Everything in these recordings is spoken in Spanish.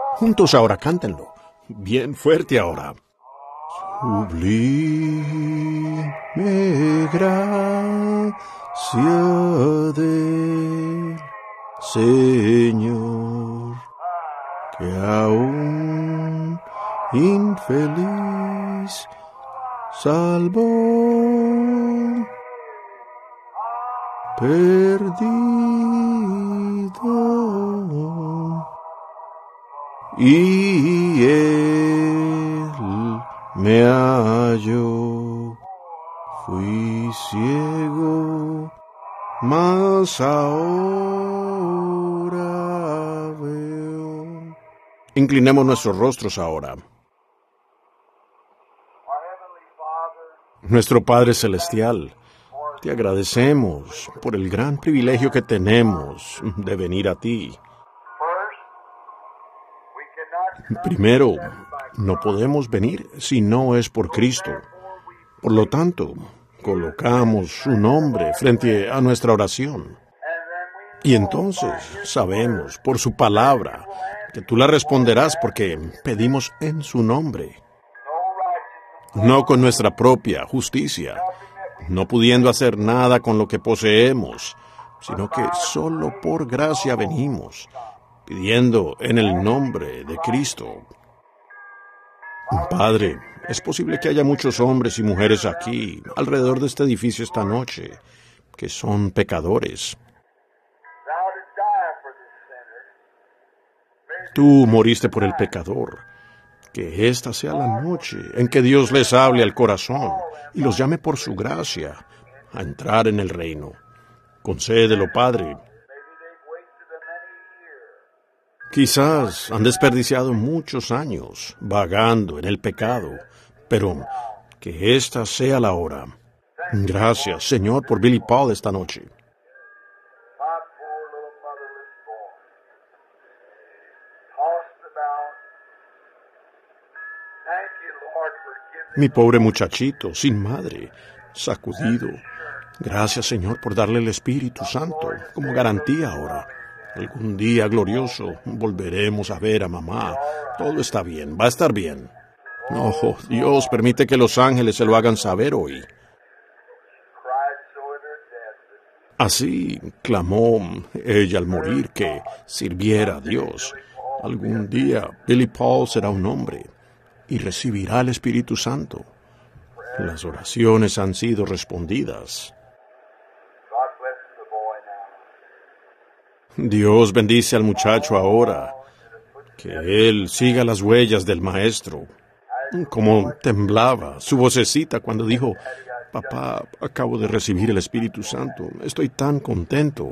Juntos ahora, cántenlo. Bien fuerte ahora. Sublime gracia del Señor, que aún infeliz salvó, perdido, y Él me halló. Fui ciego, mas ahora veo. Inclinemos nuestros rostros ahora. Nuestro Padre Celestial, te agradecemos por el gran privilegio que tenemos de venir a ti. Primero, no podemos venir si no es por Cristo. Por lo tanto, colocamos su nombre frente a nuestra oración. Y entonces sabemos por su palabra que tú la responderás porque pedimos en su nombre. No con nuestra propia justicia, no pudiendo hacer nada con lo que poseemos, sino que solo por gracia venimos, pidiendo en el nombre de Cristo. Padre, es posible que haya muchos hombres y mujeres aquí, alrededor de este edificio esta noche, que son pecadores. Tú moriste por el pecador. Que esta sea la noche en que Dios les hable al corazón y los llame por su gracia a entrar en el reino. Concédelo, Padre. Quizás han desperdiciado muchos años vagando en el pecado, pero que esta sea la hora. Gracias, Señor, por Billy Paul esta noche. Mi pobre muchachito, sin madre, sacudido. Gracias, Señor, por darle el Espíritu Santo como garantía ahora. Algún día glorioso volveremos a ver a mamá. Todo está bien, va a estar bien. Oh, Dios, permite que los ángeles se lo hagan saber hoy. Así clamó ella al morir que sirviera a Dios. Algún día Billy Paul será un hombre y recibirá el Espíritu Santo. Las oraciones han sido respondidas. Dios bendice al muchacho ahora, que él siga las huellas del Maestro. Como temblaba su vocecita cuando dijo, papá, acabo de recibir el Espíritu Santo, estoy tan contento.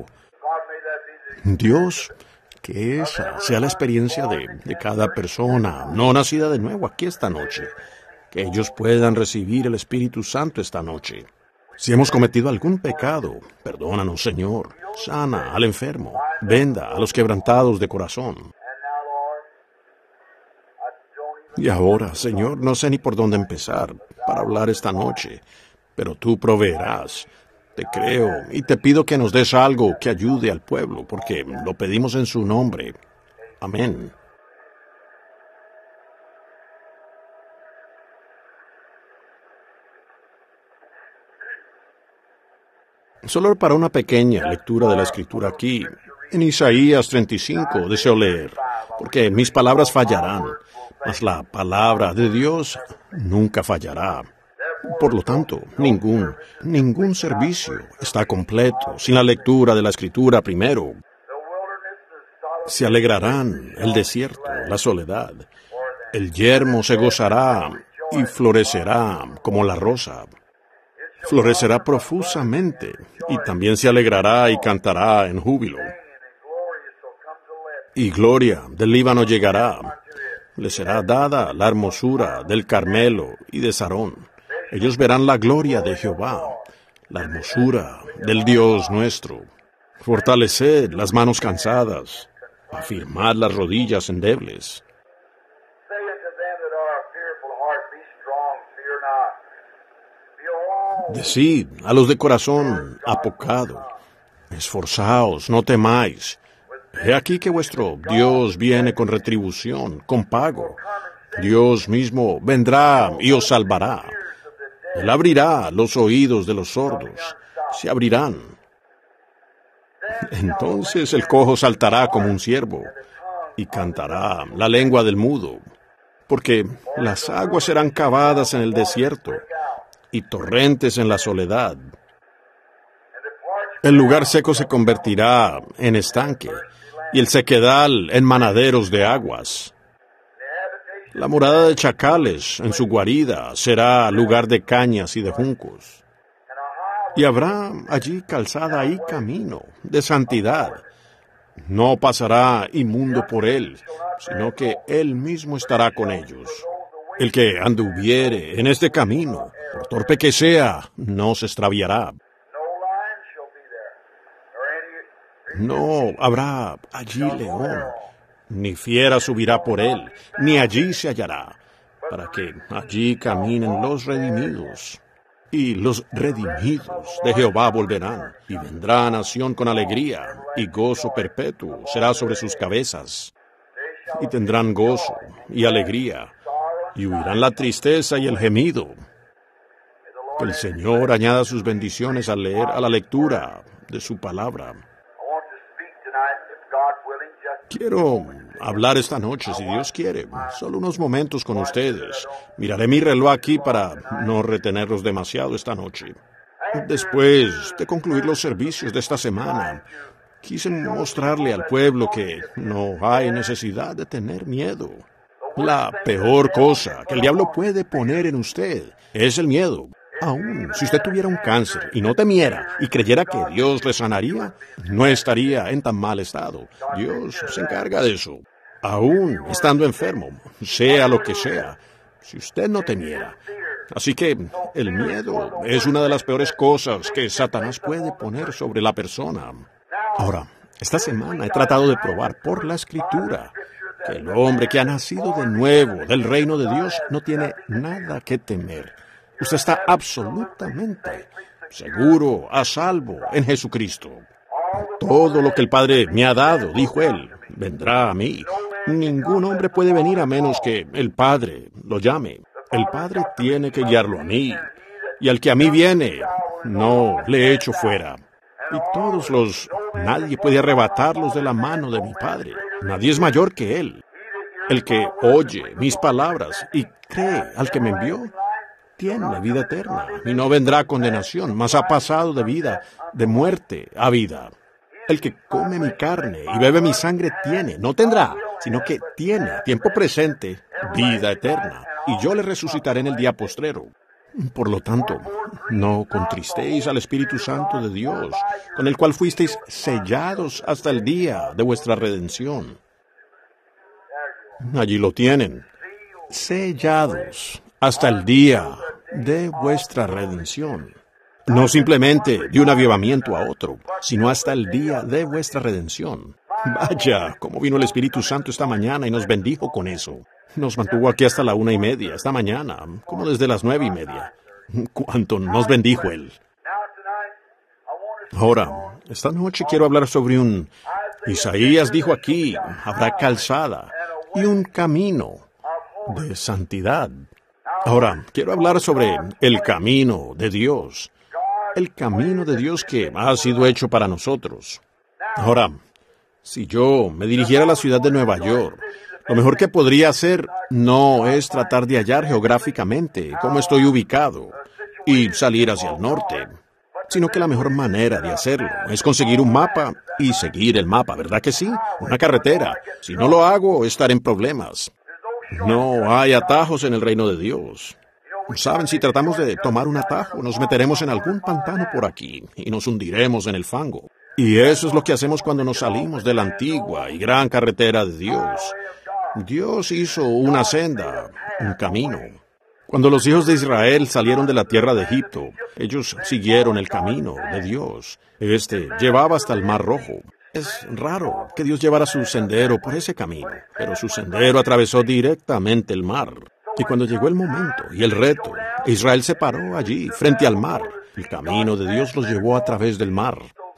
Dios, que esa sea la experiencia de cada persona no nacida de nuevo aquí esta noche. Que ellos puedan recibir el Espíritu Santo esta noche. Si hemos cometido algún pecado, perdónanos, Señor. Sana al enfermo. Venda a los quebrantados de corazón. Y ahora, Señor, no sé ni por dónde empezar para hablar esta noche, pero tú proveerás. Te creo y te pido que nos des algo que ayude al pueblo, porque lo pedimos en su nombre. Amén. Solo para una pequeña lectura de la Escritura aquí, en Isaías 35 deseo leer, porque mis palabras fallarán, mas la palabra de Dios nunca fallará. Por lo tanto, ningún servicio está completo sin la lectura de la Escritura primero. Se alegrarán el desierto, la soledad. El yermo se gozará y florecerá como la rosa. Florecerá profusamente y también se alegrará y cantará en júbilo. Y gloria del Líbano llegará. Le será dada la hermosura del Carmelo y de Sarón. Ellos verán la gloria de Jehová, la hermosura del Dios nuestro. Fortaleced las manos cansadas, afirmad las rodillas endebles. Decid a los de corazón apocado, esforzaos, no temáis. He aquí que vuestro Dios viene con retribución, con pago. Dios mismo vendrá y os salvará. Él abrirá los oídos de los sordos, se abrirán. Entonces el cojo saltará como un ciervo y cantará la lengua del mudo, porque las aguas serán cavadas en el desierto y torrentes en la soledad. El lugar seco se convertirá en estanque y el sequedal en manaderos de aguas. La morada de chacales en su guarida será lugar de cañas y de juncos. Y habrá allí calzada y camino de santidad. No pasará inmundo por él, sino que él mismo estará con ellos. El que anduviere en este camino, por torpe que sea, no se extraviará. No habrá allí león, ni fiera subirá por él, ni allí se hallará, para que allí caminen los redimidos. Y los redimidos de Jehová volverán, y vendrá nación con alegría, y gozo perpetuo será sobre sus cabezas. Y tendrán gozo y alegría, y huirán la tristeza y el gemido. Que el Señor añada sus bendiciones al leer a la lectura de su palabra. Quiero hablar esta noche, si Dios quiere, solo unos momentos con ustedes. Miraré mi reloj aquí para no retenerlos demasiado esta noche. Después de concluir los servicios de esta semana, quise mostrarle al pueblo que no hay necesidad de tener miedo. La peor cosa que el diablo puede poner en usted es el miedo. Aún si usted tuviera un cáncer y no temiera y creyera que Dios le sanaría, no estaría en tan mal estado. Dios se encarga de eso. Aún estando enfermo, sea lo que sea, si usted no temiera. Así que el miedo es una de las peores cosas que Satanás puede poner sobre la persona. Ahora, esta semana he tratado de probar por la Escritura que el hombre que ha nacido de nuevo del reino de Dios no tiene nada que temer. Usted está absolutamente seguro, a salvo en Jesucristo. Todo lo que el Padre me ha dado, dijo él, vendrá a mí. Ningún hombre puede venir a menos que el Padre lo llame. El Padre tiene que guiarlo a mí. Y al que a mí viene, no le echo fuera. Y nadie puede arrebatarlos de la mano de mi Padre. Nadie es mayor que Él. El que oye mis palabras y cree al que me envió, tiene vida eterna y no vendrá a condenación, mas ha pasado de muerte a vida. El que come mi carne y bebe mi sangre no tendrá, sino que tiene, tiempo presente, vida eterna, y yo le resucitaré en el día postrero. Por lo tanto, no contristéis al Espíritu Santo de Dios, con el cual fuisteis sellados hasta el día de vuestra redención. Allí lo tienen, sellados hasta el día de vuestra redención. No simplemente de un avivamiento a otro, sino hasta el día de vuestra redención. Vaya, cómo vino el Espíritu Santo esta mañana y nos bendijo con eso. Nos mantuvo aquí hasta la 1:30 esta mañana, como desde las 9:30. Cuánto nos bendijo Él. Ahora, esta noche quiero hablar sobre Isaías dijo aquí, habrá calzada y un camino de santidad. Ahora, quiero hablar sobre el camino de Dios. El camino de Dios que ha sido hecho para nosotros. Ahora, si yo me dirigiera a la ciudad de Nueva York, lo mejor que podría hacer no es tratar de hallar geográficamente cómo estoy ubicado y salir hacia el norte, sino que la mejor manera de hacerlo es conseguir un mapa y seguir el mapa, ¿verdad que sí? Una carretera. Si no lo hago, estaré en problemas. No hay atajos en el reino de Dios. Saben, si tratamos de tomar un atajo, nos meteremos en algún pantano por aquí y nos hundiremos en el fango. Y eso es lo que hacemos cuando nos salimos de la antigua y gran carretera de Dios. Dios hizo una senda, un camino. Cuando los hijos de Israel salieron de la tierra de Egipto, ellos siguieron el camino de Dios. Este llevaba hasta el Mar Rojo. Es raro que Dios llevara su sendero por ese camino, pero su sendero atravesó directamente el mar. Y cuando llegó el momento y el reto, Israel se paró allí, frente al mar. El camino de Dios los llevó a través del mar.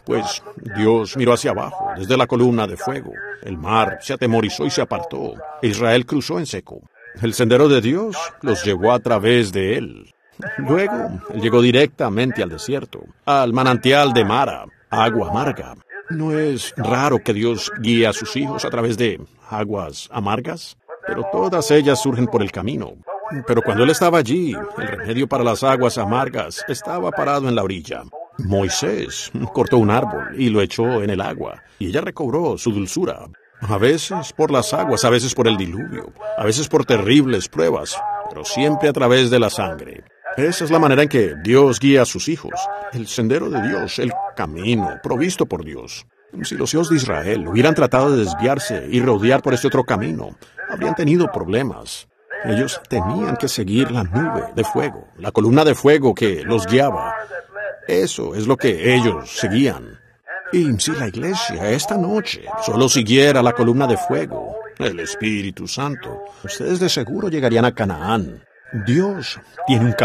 Pues Dios miró hacia abajo, desde la columna de fuego. El mar se atemorizó y se apartó. Israel cruzó en seco. El sendero de Dios los llevó a través de él. Luego, él llegó directamente al desierto, al manantial de Mara, agua amarga. ¿No es raro que Dios guíe a sus hijos a través de aguas amargas? Pero todas ellas surgen por el camino. Pero cuando él estaba allí, el remedio para las aguas amargas estaba parado en la orilla. Moisés cortó un árbol y lo echó en el agua, y ella recobró su dulzura. A veces por las aguas, a veces por el diluvio, a veces por terribles pruebas, pero siempre a través de la sangre. Esa es la manera en que Dios guía a sus hijos, el sendero de Dios, el camino provisto por Dios. Si los hijos de Israel hubieran tratado de desviarse y rodear por este otro camino, habrían tenido problemas. Ellos tenían que seguir la nube de fuego, la columna de fuego que los guiaba. Eso es lo que ellos seguían. Y si la iglesia esta noche solo siguiera la columna de fuego, el Espíritu Santo, ustedes de seguro llegarían a Canaán. Dios tiene un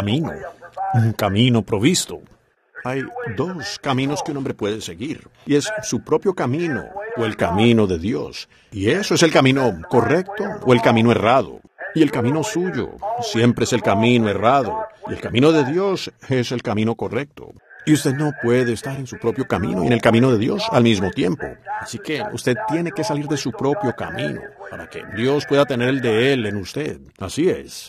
camino provisto. Hay dos caminos que un hombre puede seguir, y es su propio camino o el camino de Dios. Y eso es el camino correcto o el camino errado. Y el camino suyo siempre es el camino errado, y el camino de Dios es el camino correcto. Y usted no puede estar en su propio camino y en el camino de Dios al mismo tiempo. Así que usted tiene que salir de su propio camino para que Dios pueda tener el de Él en usted. Así es.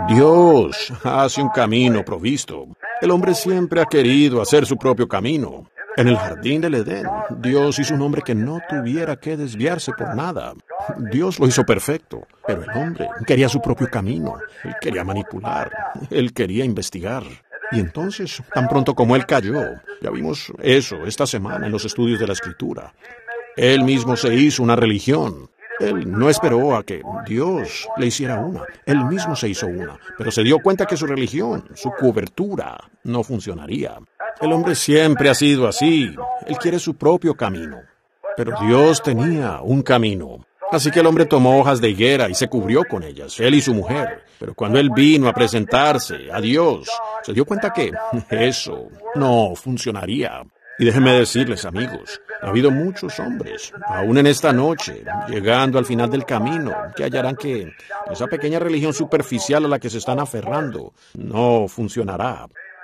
Dios hace un camino provisto. El hombre siempre ha querido hacer su propio camino. En el jardín del Edén, Dios hizo un hombre que no tuviera que desviarse por nada. Dios lo hizo perfecto, pero el hombre quería su propio camino. Él quería manipular, él quería investigar. Y entonces, tan pronto como él cayó, ya vimos eso esta semana en los estudios de la Escritura. Él mismo se hizo una religión. Él no esperó a que Dios le hiciera una. Él mismo se hizo una, pero se dio cuenta que su religión, su cobertura, no funcionaría. El hombre siempre ha sido así. Él quiere su propio camino. Pero Dios tenía un camino. Así que el hombre tomó hojas de higuera y se cubrió con ellas, él y su mujer. Pero cuando él vino a presentarse a Dios, se dio cuenta que eso no funcionaría. Y déjenme decirles, amigos, ha habido muchos hombres, aún en esta noche, llegando al final del camino, que hallarán que esa pequeña religión superficial a la que se están aferrando no funcionará.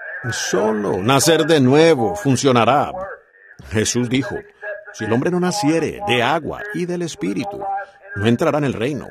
Solo nacer de nuevo funcionará. Jesús dijo, si el hombre no naciere de agua y del Espíritu, no entrará en el reino.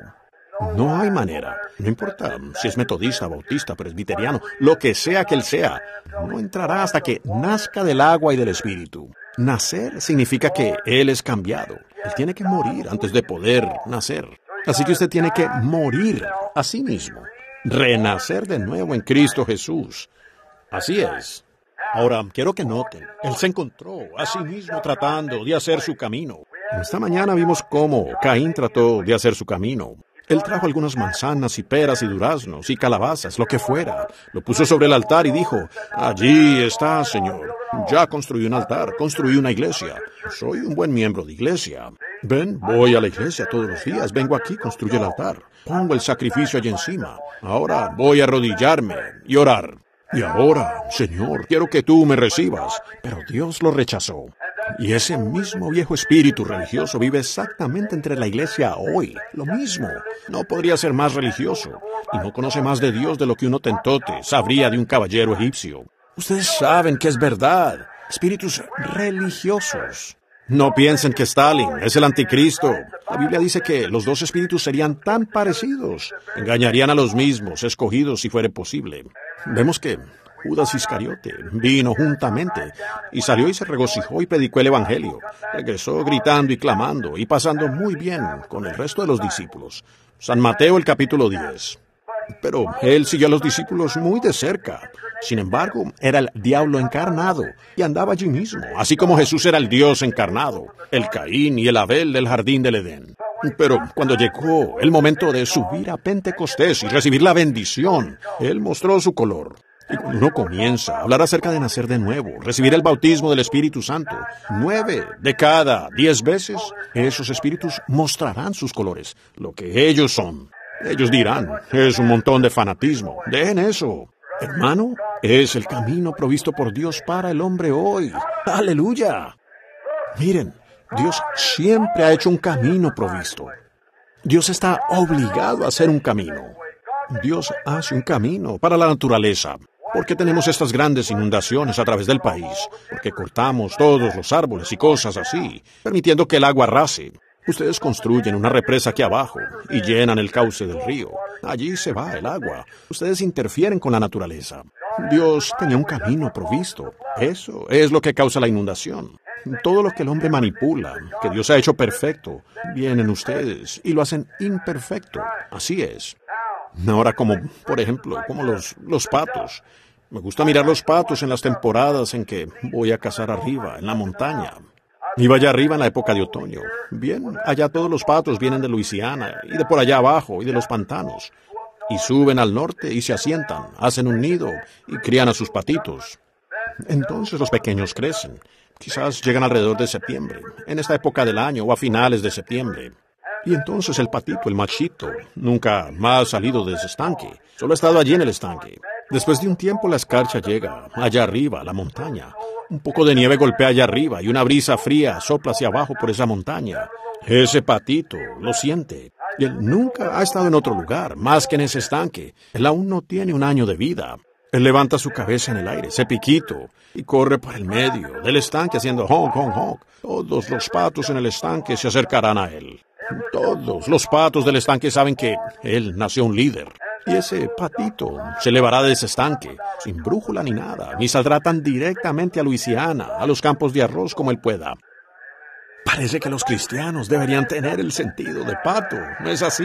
No hay manera. No importa si es metodista, bautista, presbiteriano, lo que sea que él sea, no entrará hasta que nazca del agua y del Espíritu. Nacer significa que él es cambiado. Él tiene que morir antes de poder nacer. Así que usted tiene que morir a sí mismo. Renacer de nuevo en Cristo Jesús. Así es. Ahora, quiero que noten, él se encontró a sí mismo tratando de hacer su camino. Esta mañana vimos cómo Caín trató de hacer su camino. Él trajo algunas manzanas y peras y duraznos y calabazas, lo que fuera. Lo puso sobre el altar y dijo, allí está, Señor. Ya construí un altar, construí una iglesia. Soy un buen miembro de iglesia. Ven, voy a la iglesia todos los días. Vengo aquí, construyo el altar. Pongo el sacrificio allí encima. Ahora voy a arrodillarme y orar. Y ahora, Señor, quiero que tú me recibas. Pero Dios lo rechazó. Y ese mismo viejo espíritu religioso vive exactamente entre la iglesia hoy. Lo mismo. No podría ser más religioso. Y no conoce más de Dios de lo que un hotentote sabría de un caballero egipcio. Ustedes saben que es verdad. Espíritus religiosos. No piensen que Stalin es el anticristo. La Biblia dice que los dos espíritus serían tan parecidos. Engañarían a los mismos, escogidos si fuera posible. Vemos que Judas Iscariote vino juntamente y salió y se regocijó y predicó el Evangelio. Regresó gritando y clamando y pasando muy bien con el resto de los discípulos. San Mateo, el capítulo 10. Pero él siguió a los discípulos muy de cerca. Sin embargo, era el diablo encarnado y andaba allí mismo, así como Jesús era el Dios encarnado, el Caín y el Abel del jardín del Edén. Pero cuando llegó el momento de subir a Pentecostés y recibir la bendición, él mostró su color. Y cuando uno comienza a hablar acerca de nacer de nuevo, recibir el bautismo del Espíritu Santo, 9 de cada 10 veces, esos espíritus mostrarán sus colores, lo que ellos son. Ellos dirán, es un montón de fanatismo. Dejen eso. Hermano, es el camino provisto por Dios para el hombre hoy. ¡Aleluya! Miren, Dios siempre ha hecho un camino provisto. Dios está obligado a hacer un camino. Dios hace un camino para la naturaleza. ¿Por qué tenemos estas grandes inundaciones a través del país? Porque cortamos todos los árboles y cosas así, permitiendo que el agua arrase. Ustedes construyen una represa aquí abajo y llenan el cauce del río. Allí se va el agua. Ustedes interfieren con la naturaleza. Dios tenía un camino provisto. Eso es lo que causa la inundación. Todo lo que el hombre manipula, que Dios ha hecho perfecto, vienen ustedes y lo hacen imperfecto. Así es. Ahora, por ejemplo, como los patos. Me gusta mirar los patos en las temporadas en que voy a cazar arriba, en la montaña. Iba allá arriba en la época de otoño. Bien, allá todos los patos vienen de Luisiana y de por allá abajo y de los pantanos. Y suben al norte y se asientan, hacen un nido y crían a sus patitos. Entonces los pequeños crecen. Quizás llegan alrededor de septiembre, en esta época del año o a finales de septiembre. Y entonces el patito, el machito, nunca más ha salido de ese estanque. Solo ha estado allí en el estanque. Después de un tiempo la escarcha llega, allá arriba, a la montaña. Un poco de nieve golpea allá arriba y una brisa fría sopla hacia abajo por esa montaña. Ese patito lo siente. Y él nunca ha estado en otro lugar, más que en ese estanque. Él aún no tiene un año de vida. Él levanta su cabeza en el aire, ese piquito, y corre por el medio del estanque haciendo honk, honk, honk. Todos los patos en el estanque se acercarán a él. Todos los patos del estanque saben que él nació un líder. Y ese patito se elevará de ese estanque, sin brújula ni nada, ni saldrá tan directamente a Luisiana, a los campos de arroz como él pueda. Parece que los cristianos deberían tener el sentido de pato, ¿no es así?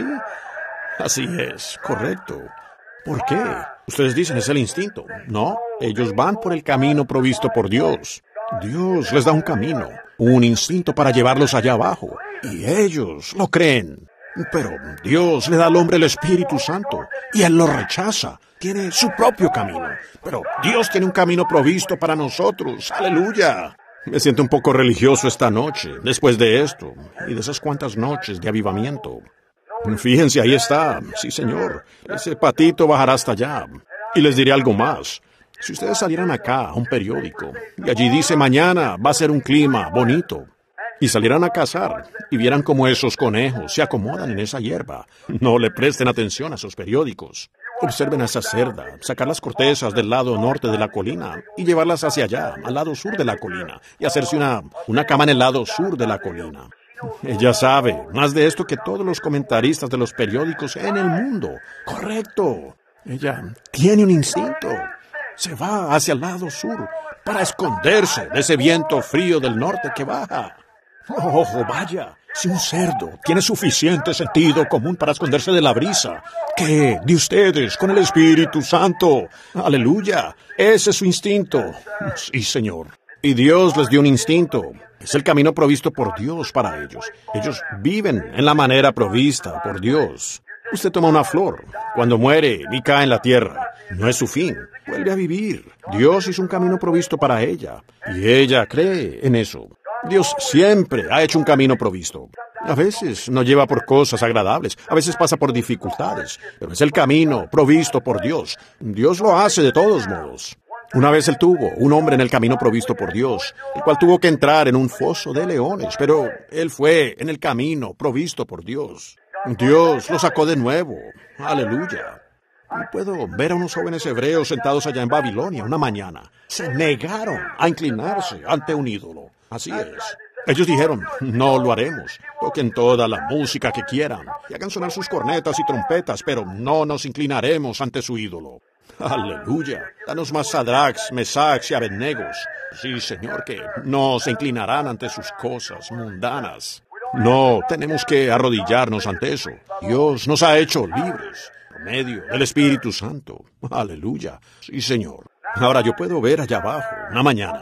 Así es, correcto. ¿Por qué? Ustedes dicen es el instinto. No, ellos van por el camino provisto por Dios. Dios les da un camino, un instinto para llevarlos allá abajo, y ellos lo creen. Pero Dios le da al hombre el Espíritu Santo, y él lo rechaza. Tiene su propio camino. Pero Dios tiene un camino provisto para nosotros. ¡Aleluya! Me siento un poco religioso esta noche, después de esto, y de esas cuantas noches de avivamiento. Fíjense, ahí está. Sí, señor. Ese patito bajará hasta allá. Y les diré algo más. Si ustedes salieran acá a un periódico, y allí dice mañana va a ser un clima bonito, y salieran a cazar, y vieran cómo esos conejos se acomodan en esa hierba, no le presten atención a esos periódicos. Observen a esa cerda, sacar las cortezas del lado norte de la colina y llevarlas hacia allá, al lado sur de la colina, y hacerse una cama en el lado sur de la colina. Ella sabe más de esto que todos los comentaristas de los periódicos en el mundo. Correcto. Ella tiene un instinto. Se va hacia el lado sur para esconderse de ese viento frío del norte que baja. ¡Oh, vaya! Si un cerdo tiene suficiente sentido común para esconderse de la brisa, ¿qué de ustedes con el Espíritu Santo? ¡Aleluya! Ese es su instinto. Sí, Señor. Y Dios les dio un instinto. Es el camino provisto por Dios para ellos. Ellos viven en la manera provista por Dios. Usted toma una flor. Cuando muere y cae en la tierra, no es su fin. Vuelve a vivir. Dios hizo un camino provisto para ella. Y ella cree en eso. Dios siempre ha hecho un camino provisto. A veces no lleva por cosas agradables, a veces pasa por dificultades, pero es el camino provisto por Dios. Dios lo hace de todos modos. Una vez él tuvo un hombre en el camino provisto por Dios, el cual tuvo que entrar en un foso de leones, pero él fue en el camino provisto por Dios. Dios lo sacó de nuevo. Aleluya. Y puedo ver a unos jóvenes hebreos sentados allá en Babilonia una mañana. Se negaron a inclinarse ante un ídolo. Así es. Ellos dijeron, no lo haremos. Toquen toda la música que quieran y hagan sonar sus cornetas y trompetas, pero no nos inclinaremos ante su ídolo. Aleluya. Danos más Sadrachs, Mesachs y Abednegos. Sí, Señor, que no se inclinarán ante sus cosas mundanas. No, tenemos que arrodillarnos ante eso. Dios nos ha hecho libres por medio del Espíritu Santo. Aleluya. Sí, Señor. Ahora yo puedo ver allá abajo, una mañana.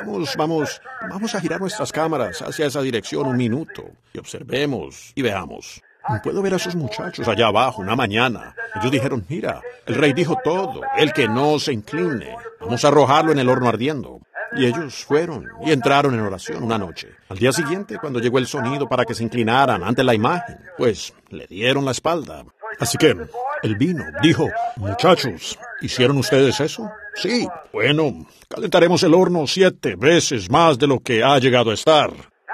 Vamos a girar nuestras cámaras hacia esa dirección un minuto y observemos y veamos. Puedo ver a esos muchachos allá abajo una mañana. Ellos dijeron, mira, el rey dijo todo, el que no se incline, vamos a arrojarlo en el horno ardiendo. Y ellos fueron y entraron en oración una noche. Al día siguiente, cuando llegó el sonido para que se inclinaran ante la imagen, pues le dieron la espalda. Así que él vino, dijo, muchachos, ¿hicieron ustedes eso? Sí, bueno, calentaremos el horno 7 veces más de lo que ha llegado a estar.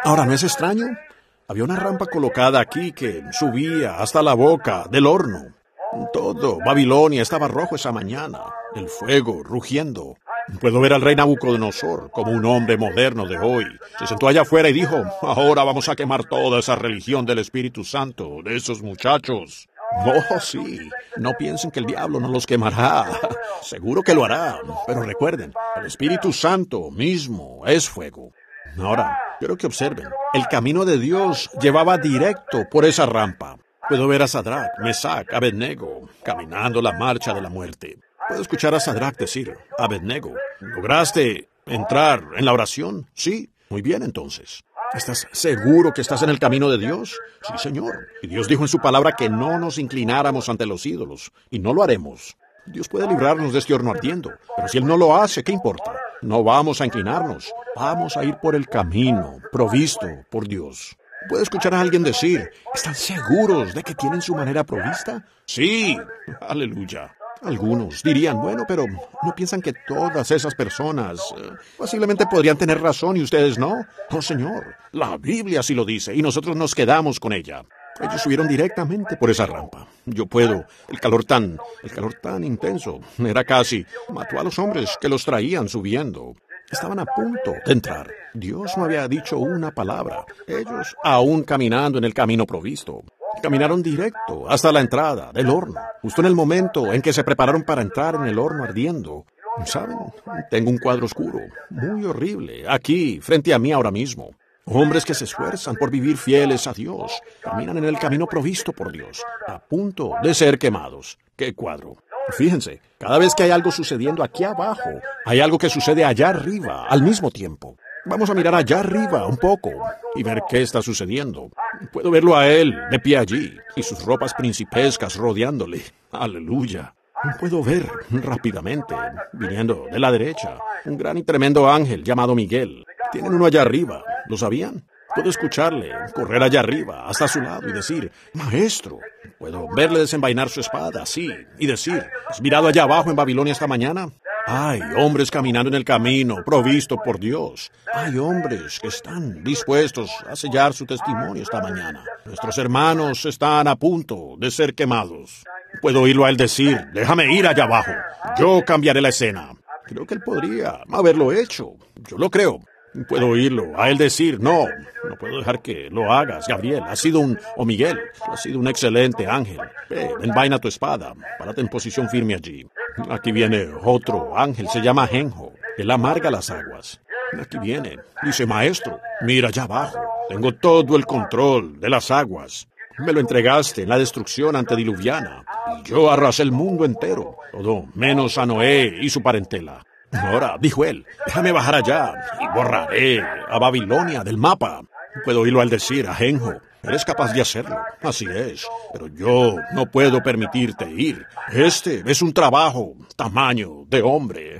Ahora, ¿no es extraño? Había una rampa colocada aquí que subía hasta la boca del horno. Todo Babilonia estaba rojo esa mañana, el fuego rugiendo. Puedo ver al rey Nabucodonosor como un hombre moderno de hoy. Se sentó allá afuera y dijo, ahora vamos a quemar toda esa religión del Espíritu Santo, de esos muchachos. Oh, sí, no piensen que el diablo no los quemará. Seguro que lo hará, pero recuerden, el Espíritu Santo mismo es fuego. Ahora, quiero que observen, el camino de Dios llevaba directo por esa rampa. Puedo ver a Sadrach, Mesach, Abednego, caminando la marcha de la muerte. Puedo escuchar a Sadrach decir, Abednego, ¿lograste entrar en la oración? Sí, muy bien entonces. ¿Estás seguro que estás en el camino de Dios? Sí, Señor. Y Dios dijo en su palabra que no nos inclináramos ante los ídolos, y no lo haremos. Dios puede librarnos de este horno ardiendo, pero si Él no lo hace, ¿qué importa? No vamos a inclinarnos, vamos a ir por el camino provisto por Dios. Puedo escuchar a alguien decir, ¿están seguros de que tienen su manera provista? Sí, aleluya. Algunos dirían, bueno, pero ¿no piensan que todas esas personas posiblemente podrían tener razón y ustedes no? No, Señor, la Biblia sí lo dice y nosotros nos quedamos con ella. Ellos subieron directamente por esa rampa. Yo puedo. El calor tan intenso. Era casi. Mató a los hombres que los traían subiendo. Estaban a punto de entrar. Dios no había dicho una palabra. Ellos, aún caminando en el camino provisto, caminaron directo hasta la entrada del horno. Justo en el momento en que se prepararon para entrar en el horno ardiendo. ¿Saben? Tengo un cuadro oscuro, muy horrible, aquí, frente a mí ahora mismo. Hombres que se esfuerzan por vivir fieles a Dios, caminan en el camino provisto por Dios, a punto de ser quemados. ¡Qué cuadro! Fíjense, cada vez que hay algo sucediendo aquí abajo, hay algo que sucede allá arriba al mismo tiempo. Vamos a mirar allá arriba un poco y ver qué está sucediendo. Puedo verlo a él de pie allí y sus ropas principescas rodeándole. ¡Aleluya! Puedo ver rápidamente, viniendo de la derecha, un gran y tremendo ángel llamado Miguel. Tienen uno allá arriba, ¿lo sabían? Puedo escucharle correr allá arriba, hasta su lado, y decir, Maestro. Puedo verle desenvainar su espada, sí, y decir, ¿has mirado allá abajo en Babilonia esta mañana? Hay hombres caminando en el camino, provisto por Dios. Hay hombres que están dispuestos a sellar su testimonio esta mañana. Nuestros hermanos están a punto de ser quemados. Puedo oírlo a él decir, déjame ir allá abajo, yo cambiaré la escena. Creo que él podría haberlo hecho, yo lo creo. Puedo oírlo a él decir, no puedo dejar que lo hagas, Gabriel, o Miguel, has sido un excelente ángel. Envaina tu espada, párate en posición firme allí. Aquí viene otro ángel, se llama Genjo, él amarga las aguas. Aquí viene, dice, Maestro, mira allá abajo, tengo todo el control de las aguas. Me lo entregaste en la destrucción antediluviana, y yo arrasé el mundo entero, todo menos a Noé y su parentela. Ahora, dijo él, déjame bajar allá y borraré a Babilonia del mapa. Puedo oírlo al decir a Genjo, eres capaz de hacerlo, así es, pero yo no puedo permitirte ir. Este es un trabajo tamaño de hombre.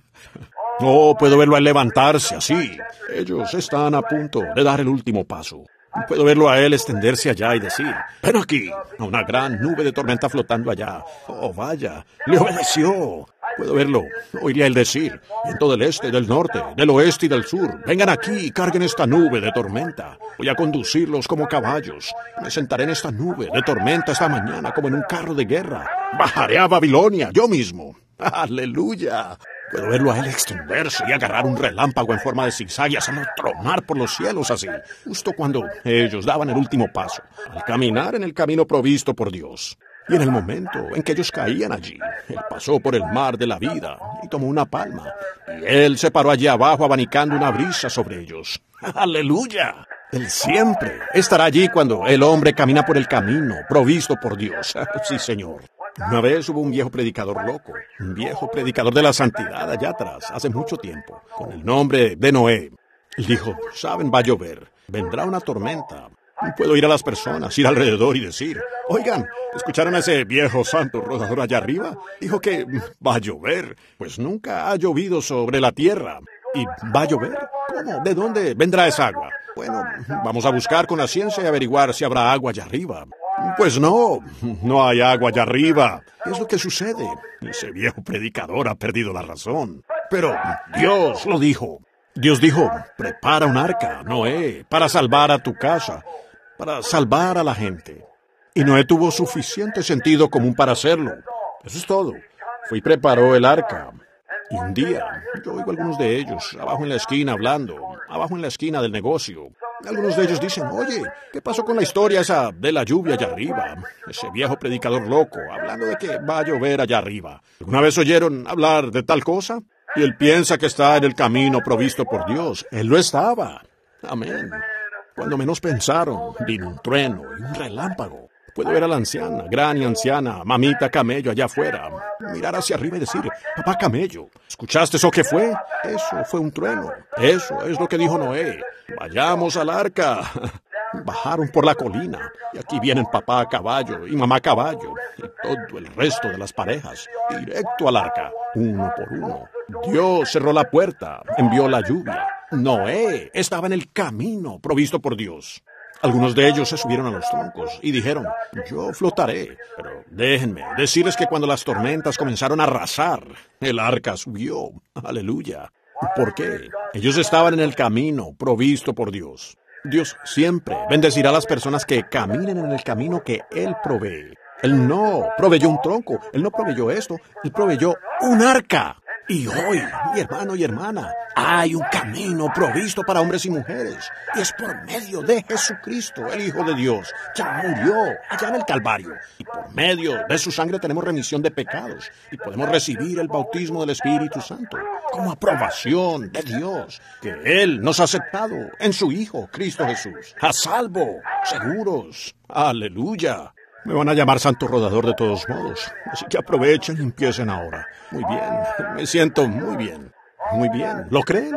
No puedo verlo al levantarse así. Ellos están a punto de dar el último paso. Puedo verlo a él extenderse allá y decir, ven aquí, a una gran nube de tormenta flotando allá. Oh, vaya, le obedeció. Puedo verlo, oiría él decir, viento del este, del norte, del oeste y del sur, vengan aquí y carguen esta nube de tormenta. Voy a conducirlos como caballos. Me sentaré en esta nube de tormenta esta mañana como en un carro de guerra. Bajaré a Babilonia yo mismo. ¡Aleluya! Puedo verlo a él extenderse y agarrar un relámpago en forma de zigzag y hacerlo tronar por los cielos así, justo cuando ellos daban el último paso, al caminar en el camino provisto por Dios. Y en el momento en que ellos caían allí, él pasó por el mar de la vida y tomó una palma. Y él se paró allí abajo abanicando una brisa sobre ellos. ¡Aleluya! Él siempre estará allí cuando el hombre camina por el camino provisto por Dios. Sí, Señor. Una vez hubo un viejo predicador loco, un viejo predicador de la santidad allá atrás, hace mucho tiempo, con el nombre de Noé. Él dijo, saben, va a llover, vendrá una tormenta. Puedo ir a las personas, ir alrededor y decir, oigan, ¿escucharon a ese viejo santo rodador allá arriba? Dijo que va a llover, pues nunca ha llovido sobre la tierra. ¿Y va a llover? ¿Cómo? ¿De dónde vendrá esa agua? Bueno, vamos a buscar con la ciencia y averiguar si habrá agua allá arriba. Pues no hay agua allá arriba. ¿Qué es lo que sucede? Ese viejo predicador ha perdido la razón. Pero Dios lo dijo. Dios dijo, prepara un arca, Noé, para salvar a tu casa, para salvar a la gente. Y Noé tuvo suficiente sentido común para hacerlo. Eso es todo. Fue y preparó el arca. Y un día, yo oigo a algunos de ellos, abajo en la esquina hablando, abajo en la esquina del negocio. Algunos de ellos dicen, oye, ¿qué pasó con la historia esa de la lluvia allá arriba? Ese viejo predicador loco, hablando de que va a llover allá arriba. ¿Alguna vez oyeron hablar de tal cosa? Y él piensa que está en el camino provisto por Dios. Él lo estaba. Amén. Cuando menos pensaron, vino un trueno y un relámpago. Puedo ver a la anciana, gran y anciana, mamita camello allá afuera, mirar hacia arriba y decir, papá camello, ¿escuchaste eso que fue? Eso fue un trueno. Eso es lo que dijo Noé. Vayamos al arca. Bajaron por la colina, y aquí vienen papá caballo y mamá caballo, y todo el resto de las parejas, directo al arca, uno por uno. Dios cerró la puerta, envió la lluvia. Noé estaba en el camino provisto por Dios. Algunos de ellos se subieron a los troncos y dijeron, yo flotaré. Pero déjenme decirles que cuando las tormentas comenzaron a arrasar, el arca subió. Aleluya. ¿Por qué? Ellos estaban en el camino provisto por Dios. Dios siempre bendecirá a las personas que caminen en el camino que Él provee. Él no proveyó un tronco, Él no proveyó esto, Él proveyó un arca. Y hoy, mi hermano y hermana, hay un camino provisto para hombres y mujeres. Y es por medio de Jesucristo, el Hijo de Dios, que murió allá en el Calvario. Y por medio de su sangre tenemos remisión de pecados. Y podemos recibir el bautismo del Espíritu Santo como aprobación de Dios, que Él nos ha aceptado en su Hijo, Cristo Jesús. A salvo, seguros. Aleluya. Me van a llamar santo rodador de todos modos, así que aprovechen y empiecen ahora. Muy bien, me siento muy bien. Muy bien, ¿lo creen?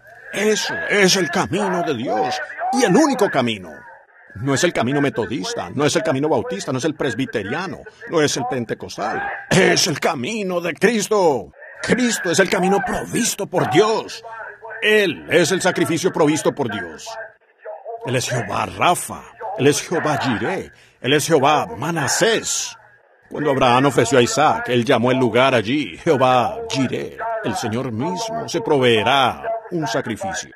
Eso es el camino de Dios, y el único camino. No es el camino metodista, no es el camino bautista, no es el presbiteriano, no es el pentecostal. Es el camino de Cristo. Cristo es el camino provisto por Dios. Él es el sacrificio provisto por Dios. Él es Jehová Rafa, Él es Jehová Jireh, Él es Jehová Manasés. Cuando Abraham ofreció a Isaac, Él llamó el lugar allí Jehová Jireh. El Señor mismo se proveerá un sacrificio.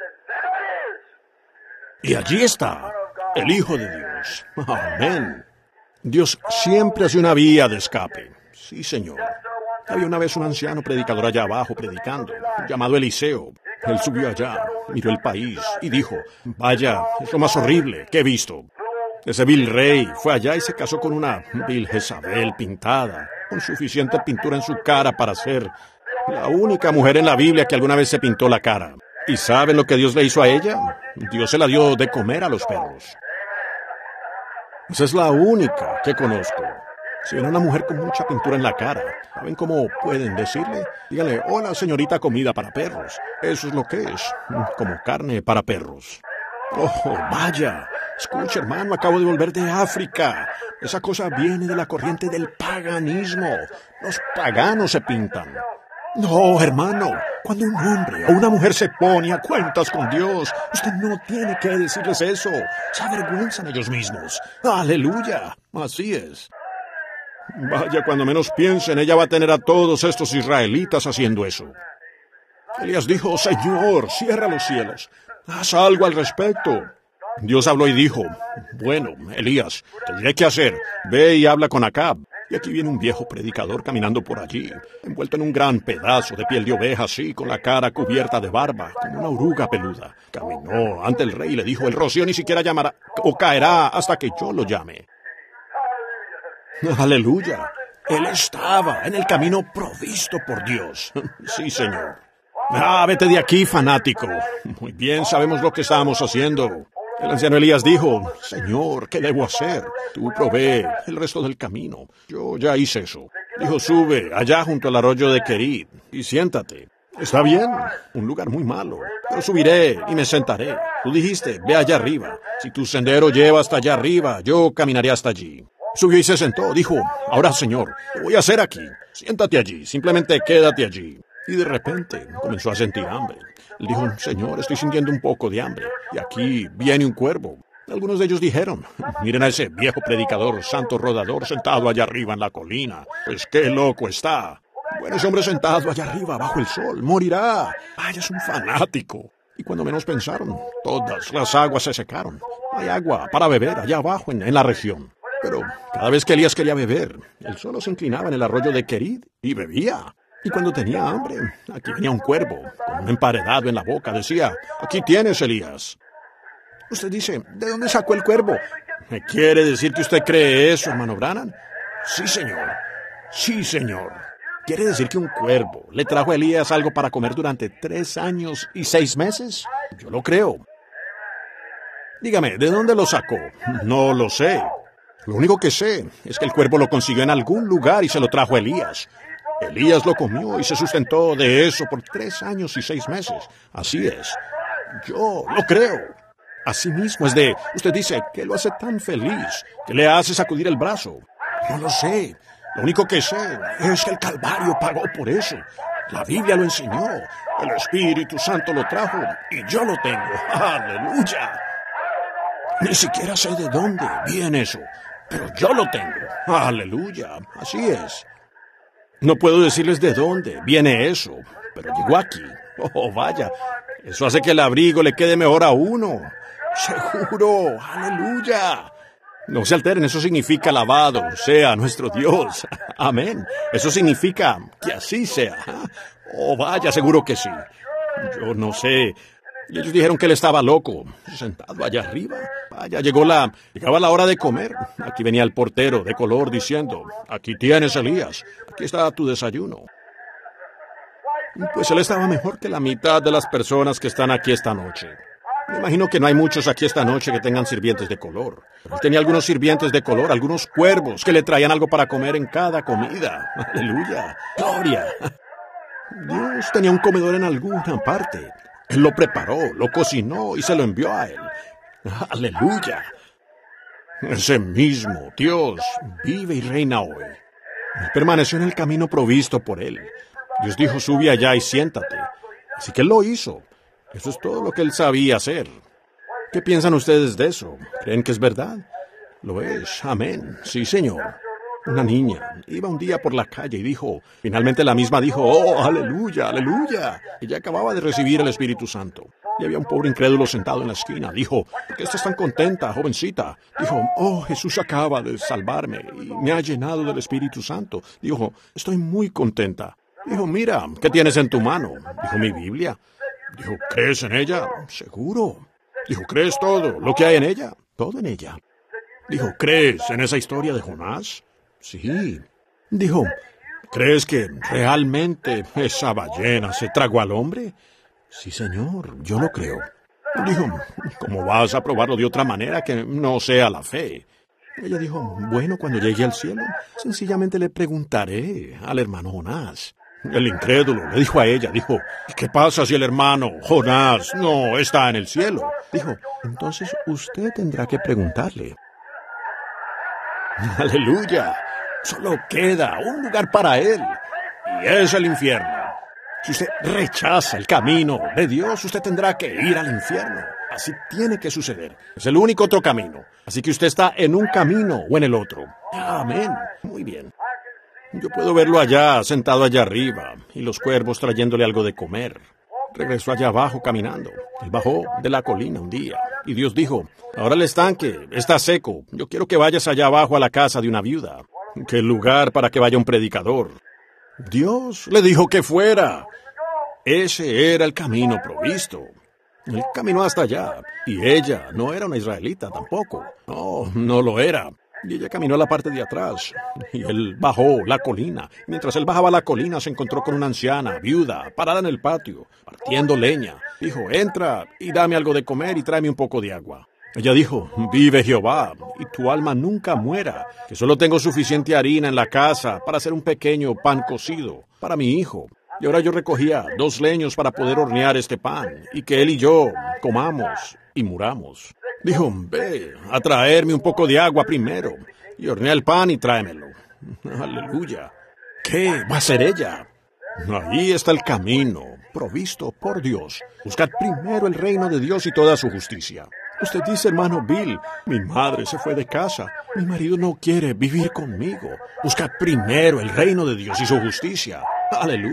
Y allí está el Hijo de Dios. Amén. Dios siempre hace una vía de escape. Sí, Señor. Había una vez un anciano predicador allá abajo predicando, llamado Eliseo. Él subió allá, miró el país y dijo, vaya, es lo más horrible que he visto. Ese vil rey fue allá y se casó con una vil Jezabel pintada, con suficiente pintura en su cara para ser la única mujer en la Biblia que alguna vez se pintó la cara. ¿Y saben lo que Dios le hizo a ella? Dios se la dio de comer a los perros. Esa es la única que conozco. Si ven a una mujer con mucha pintura en la cara, ¿saben cómo pueden decirle? Díganle, hola señorita comida para perros. Eso es lo que es, como carne para perros. Oh, vaya. Escucha, hermano, acabo de volver de África. Esa cosa viene de la corriente del paganismo. Los paganos se pintan. No, hermano, cuando un hombre o una mujer se pone a cuentas con Dios, usted no tiene que decirles eso. Se avergüenzan ellos mismos. Aleluya. Así es. Vaya, cuando menos piensen, ella va a tener a todos estos israelitas haciendo eso. Elías dijo, Señor, cierra los cielos. Haz algo al respecto. Dios habló y dijo, bueno, Elías, te diré qué hacer. Ve y habla con Acab. Y aquí viene un viejo predicador caminando por allí, envuelto en un gran pedazo de piel de oveja, así, con la cara cubierta de barba, como una oruga peluda. Caminó ante el rey y le dijo, el rocío ni siquiera llamará o caerá hasta que yo lo llame. Aleluya. Él estaba en el camino provisto por Dios. Sí, Señor. Vete de aquí, fanático. Muy bien, sabemos lo que estamos haciendo. El anciano Elías dijo, Señor, ¿qué debo hacer? Tú provee el resto del camino. Yo ya hice eso. Dijo, sube allá junto al arroyo de Querid y siéntate. Está bien, un lugar muy malo. Pero subiré y me sentaré. Tú dijiste, ve allá arriba. Si tu sendero lleva hasta allá arriba, yo caminaré hasta allí. Subió y se sentó. Dijo, ahora, Señor, ¿qué voy a hacer aquí? Siéntate allí, simplemente quédate allí. Y de repente comenzó a sentir hambre. Él dijo, Señor, estoy sintiendo un poco de hambre. Y aquí viene un cuervo. Algunos de ellos dijeron, miren a ese viejo predicador, santo rodador, sentado allá arriba en la colina. Pues qué loco está. Bueno, ese hombre sentado allá arriba, bajo el sol, morirá. Vaya, es un fanático. Y cuando menos pensaron, todas las aguas se secaron. Hay agua para beber allá abajo en la región. Pero cada vez que Elías quería beber, él solo se inclinaba en el arroyo de Kerit y bebía. Y cuando tenía hambre, aquí venía un cuervo, con un emparedado en la boca, decía, aquí tienes, Elías. Usted dice, ¿de dónde sacó el cuervo? ¿Me quiere decir que usted cree eso, hermano Branham? Sí, señor. Sí, señor. ¿Quiere decir que un cuervo le trajo a Elías algo para comer durante 3 años y 6 meses? Yo lo creo. Dígame, ¿de dónde lo sacó? No lo sé. Lo único que sé es que el cuervo lo consiguió en algún lugar y se lo trajo a Elías. Elías lo comió y se sustentó de eso por 3 años y 6 meses. Así es. Yo lo creo. Así mismo es de... Usted dice que lo hace tan feliz, que le hace sacudir el brazo. No lo sé. Lo único que sé es que el Calvario pagó por eso. La Biblia lo enseñó. El Espíritu Santo lo trajo y yo lo tengo. ¡Aleluya! Ni siquiera sé de dónde viene eso, pero yo lo tengo. ¡Aleluya! Así es. No puedo decirles de dónde viene eso, pero llegó aquí. ¡Oh, vaya! Eso hace que el abrigo le quede mejor a uno. ¡Seguro! ¡Aleluya! No se alteren, eso significa alabado sea nuestro Dios. Amén. Eso significa que así sea. Oh, vaya, seguro que sí. Yo no sé. Y ellos dijeron que él estaba loco, sentado allá arriba. Vaya, llegaba la hora de comer. Aquí venía el portero de color diciendo, aquí tienes, Elías. Aquí está tu desayuno. Pues él estaba mejor que la mitad de las personas que están aquí esta noche. Me imagino que no hay muchos aquí esta noche que tengan sirvientes de color. Pero él tenía algunos sirvientes de color, algunos cuervos que le traían algo para comer en cada comida. ¡Aleluya! ¡Gloria! Dios tenía un comedor en alguna parte. Él lo preparó, lo cocinó y se lo envió a él. ¡Aleluya! Ese mismo Dios vive y reina hoy. Él permaneció en el camino provisto por él. Dios dijo, sube allá y siéntate. Así que él lo hizo. Eso es todo lo que él sabía hacer. ¿Qué piensan ustedes de eso? ¿Creen que es verdad? Lo es. Amén. Sí, Señor. Una niña iba un día por la calle y finalmente la misma dijo, ¡oh, aleluya, aleluya! Ella acababa de recibir el Espíritu Santo. Y había un pobre incrédulo sentado en la esquina. Dijo, ¿por qué estás tan contenta, jovencita? Dijo, oh, Jesús acaba de salvarme y me ha llenado del Espíritu Santo. Dijo, estoy muy contenta. Dijo, mira, ¿qué tienes en tu mano? Dijo, mi Biblia. Dijo, ¿crees en ella? Seguro. Dijo, ¿crees todo lo que hay en ella? Todo en ella. Dijo, ¿crees en esa historia de Jonás? Sí. Dijo, ¿crees que realmente esa ballena se tragó al hombre? Sí, señor, yo lo creo. Dijo, ¿cómo vas a probarlo de otra manera que no sea la fe? Ella dijo, bueno, cuando llegue al cielo, sencillamente le preguntaré al hermano Jonás. El incrédulo le dijo a ella, ¿qué pasa si el hermano Jonás no está en el cielo? Dijo, entonces usted tendrá que preguntarle. ¡Aleluya! Solo queda un lugar para él, y es el infierno. Si usted rechaza el camino de Dios, usted tendrá que ir al infierno. Así tiene que suceder. Es el único otro camino. Así que usted está en un camino o en el otro. Amén. Muy bien. Yo puedo verlo allá, sentado allá arriba, y los cuervos trayéndole algo de comer. Regresó allá abajo caminando. Él bajó de la colina un día, y Dios dijo, ahora el estanque está seco. Yo quiero que vayas allá abajo a la casa de una viuda. ¡Qué lugar para que vaya un predicador! Dios le dijo que fuera. Ese era el camino provisto. Él caminó hasta allá, y ella no era una israelita tampoco. No, no lo era. Y ella caminó a la parte de atrás, y él bajó la colina. Mientras él bajaba la colina, se encontró con una anciana, viuda, parada en el patio, partiendo leña. Dijo, entra y dame algo de comer y tráeme un poco de agua. Ella dijo, vive Jehová, y tu alma nunca muera, que solo tengo suficiente harina en la casa para hacer un pequeño pan cocido para mi hijo. Y ahora yo recogía 2 leños para poder hornear este pan, y que él y yo comamos y muramos. Dijo, ve a traerme un poco de agua primero, y hornea el pan y tráemelo. Aleluya. ¿Qué va a hacer ella? Ahí está el camino, provisto por Dios. Buscad primero el reino de Dios y toda su justicia. Usted dice, hermano Bill, mi madre se fue de casa, mi marido no quiere vivir conmigo. Buscad primero el reino de Dios y su justicia. Aleluya.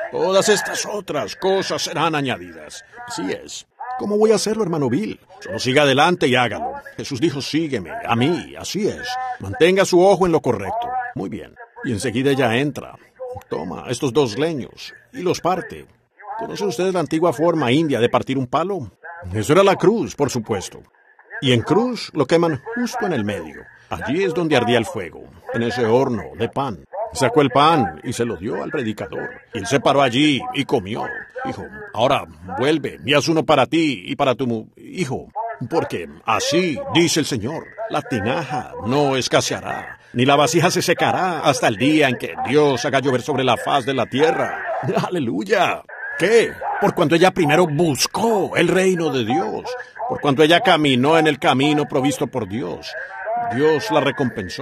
Todas estas otras cosas serán añadidas. Así es. ¿Cómo voy a hacerlo, hermano Bill? Solo siga adelante y hágalo. Jesús dijo, sígueme, a mí, así es. Mantenga su ojo en lo correcto. Muy bien. Y enseguida ella entra. Toma estos 2 leños y los parte. ¿Conocen ustedes la antigua forma india de partir un palo? Eso era la cruz, por supuesto. Y en cruz lo queman justo en el medio. Allí es donde ardía el fuego, en ese horno de pan. Sacó el pan y se lo dio al predicador. Y él se paró allí y comió. Dijo, ahora vuelve y haz uno para ti y para tu hijo. Porque así dice el Señor, la tinaja no escaseará, ni la vasija se secará hasta el día en que Dios haga llover sobre la faz de la tierra. ¡Aleluya! ¿Qué? Por cuanto ella primero buscó el reino de Dios, por cuanto ella caminó en el camino provisto por Dios, Dios la recompensó.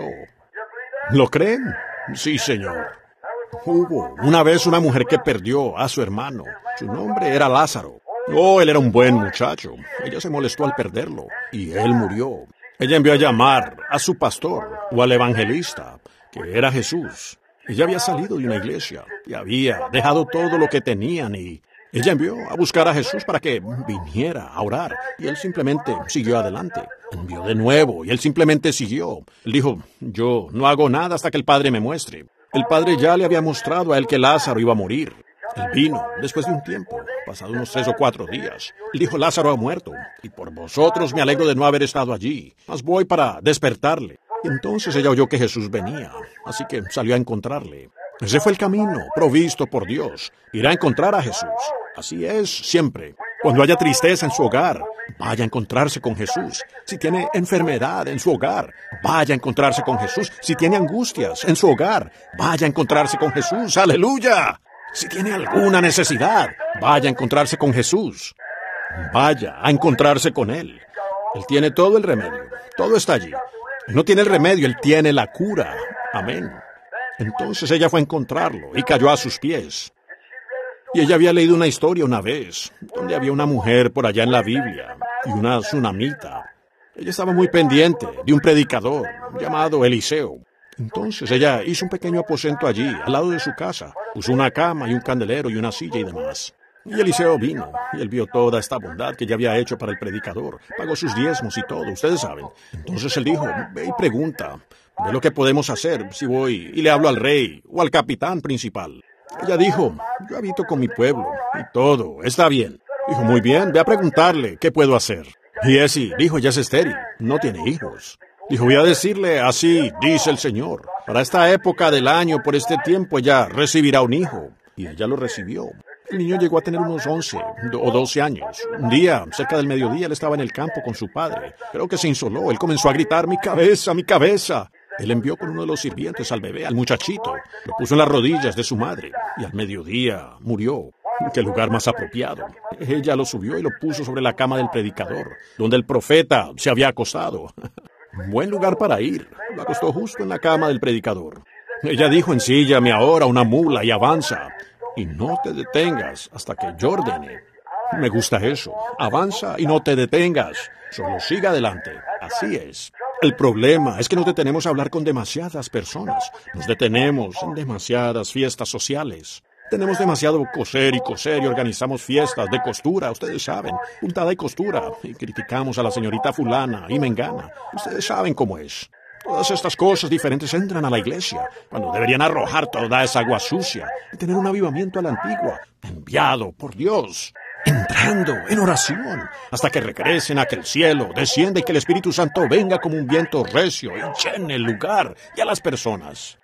¿Lo creen? Sí, Señor. Hubo una vez una mujer que perdió a su hermano. Su nombre era Lázaro. Oh, él era un buen muchacho. Ella se molestó al perderlo y él murió. Ella envió a llamar a su pastor o al evangelista, que era Jesús. Ella había salido de una iglesia y había dejado todo lo que tenían y ella envió a buscar a Jesús para que viniera a orar y él simplemente siguió adelante. Envió de nuevo y él simplemente siguió. Él dijo, yo no hago nada hasta que el Padre me muestre. El Padre ya le había mostrado a él que Lázaro iba a morir. Él vino después de un tiempo, pasado unos 3 o 4 días. Él dijo, Lázaro ha muerto, y por vosotros me alegro de no haber estado allí, mas voy para despertarle. Y entonces ella oyó que Jesús venía, así que salió a encontrarle. Ese fue el camino provisto por Dios, ir a encontrar a Jesús. Así es siempre. Cuando haya tristeza en su hogar, vaya a encontrarse con Jesús. Si tiene enfermedad en su hogar, vaya a encontrarse con Jesús. Si tiene angustias en su hogar, vaya a encontrarse con Jesús. ¡Aleluya! Si tiene alguna necesidad, vaya a encontrarse con Jesús. Vaya a encontrarse con Él. Él tiene todo el remedio. Todo está allí. Él no tiene el remedio, Él tiene la cura. Amén. Entonces ella fue a encontrarlo y cayó a sus pies. Y ella había leído una historia una vez, donde había una mujer por allá en la Biblia y una tsunamita. Ella estaba muy pendiente de un predicador llamado Eliseo. Entonces ella hizo un pequeño aposento allí, al lado de su casa. Puso una cama y un candelero y una silla y demás. Y Eliseo vino, y él vio toda esta bondad que ella había hecho para el predicador. Pagó sus diezmos y todo, ustedes saben. Entonces él dijo, ve y pregunta, ve lo que podemos hacer si voy y le hablo al rey o al capitán principal. Ella dijo, yo habito con mi pueblo, y todo está bien. Dijo, muy bien, ve a preguntarle, ¿qué puedo hacer? Y Esi dijo, ella es estéril, no tiene hijos. Dijo, voy a decirle, así dice el Señor, para esta época del año, por este tiempo, ella recibirá un hijo. Y ella lo recibió. El niño llegó a tener unos 11 o 12 años. Un día, cerca del mediodía, él estaba en el campo con su padre. Creo que se insoló. Él comenzó a gritar, mi cabeza, mi cabeza. Él envió con uno de los sirvientes al bebé, al muchachito. Lo puso en las rodillas de su madre. Y al mediodía murió. ¿Qué lugar más apropiado? Ella lo subió y lo puso sobre la cama del predicador, donde el profeta se había acostado. Buen lugar para ir. Lo acostó justo en la cama del predicador. Ella dijo, ensíllame ahora una mula y avanza. Y no te detengas hasta que yo ordene. Me gusta eso. Avanza y no te detengas. Solo siga adelante. Así es. El problema es que nos detenemos a hablar con demasiadas personas. Nos detenemos en demasiadas fiestas sociales. Tenemos demasiado coser y organizamos fiestas de costura, ustedes saben, puntada y costura, y criticamos a la señorita fulana y mengana. Ustedes saben cómo es. Todas estas cosas diferentes entran a la iglesia, cuando deberían arrojar toda esa agua sucia y tener un avivamiento a la antigua, enviado por Dios, entrando en oración, hasta que regresen a que el cielo descienda y que el Espíritu Santo venga como un viento recio y llene el lugar y a las personas.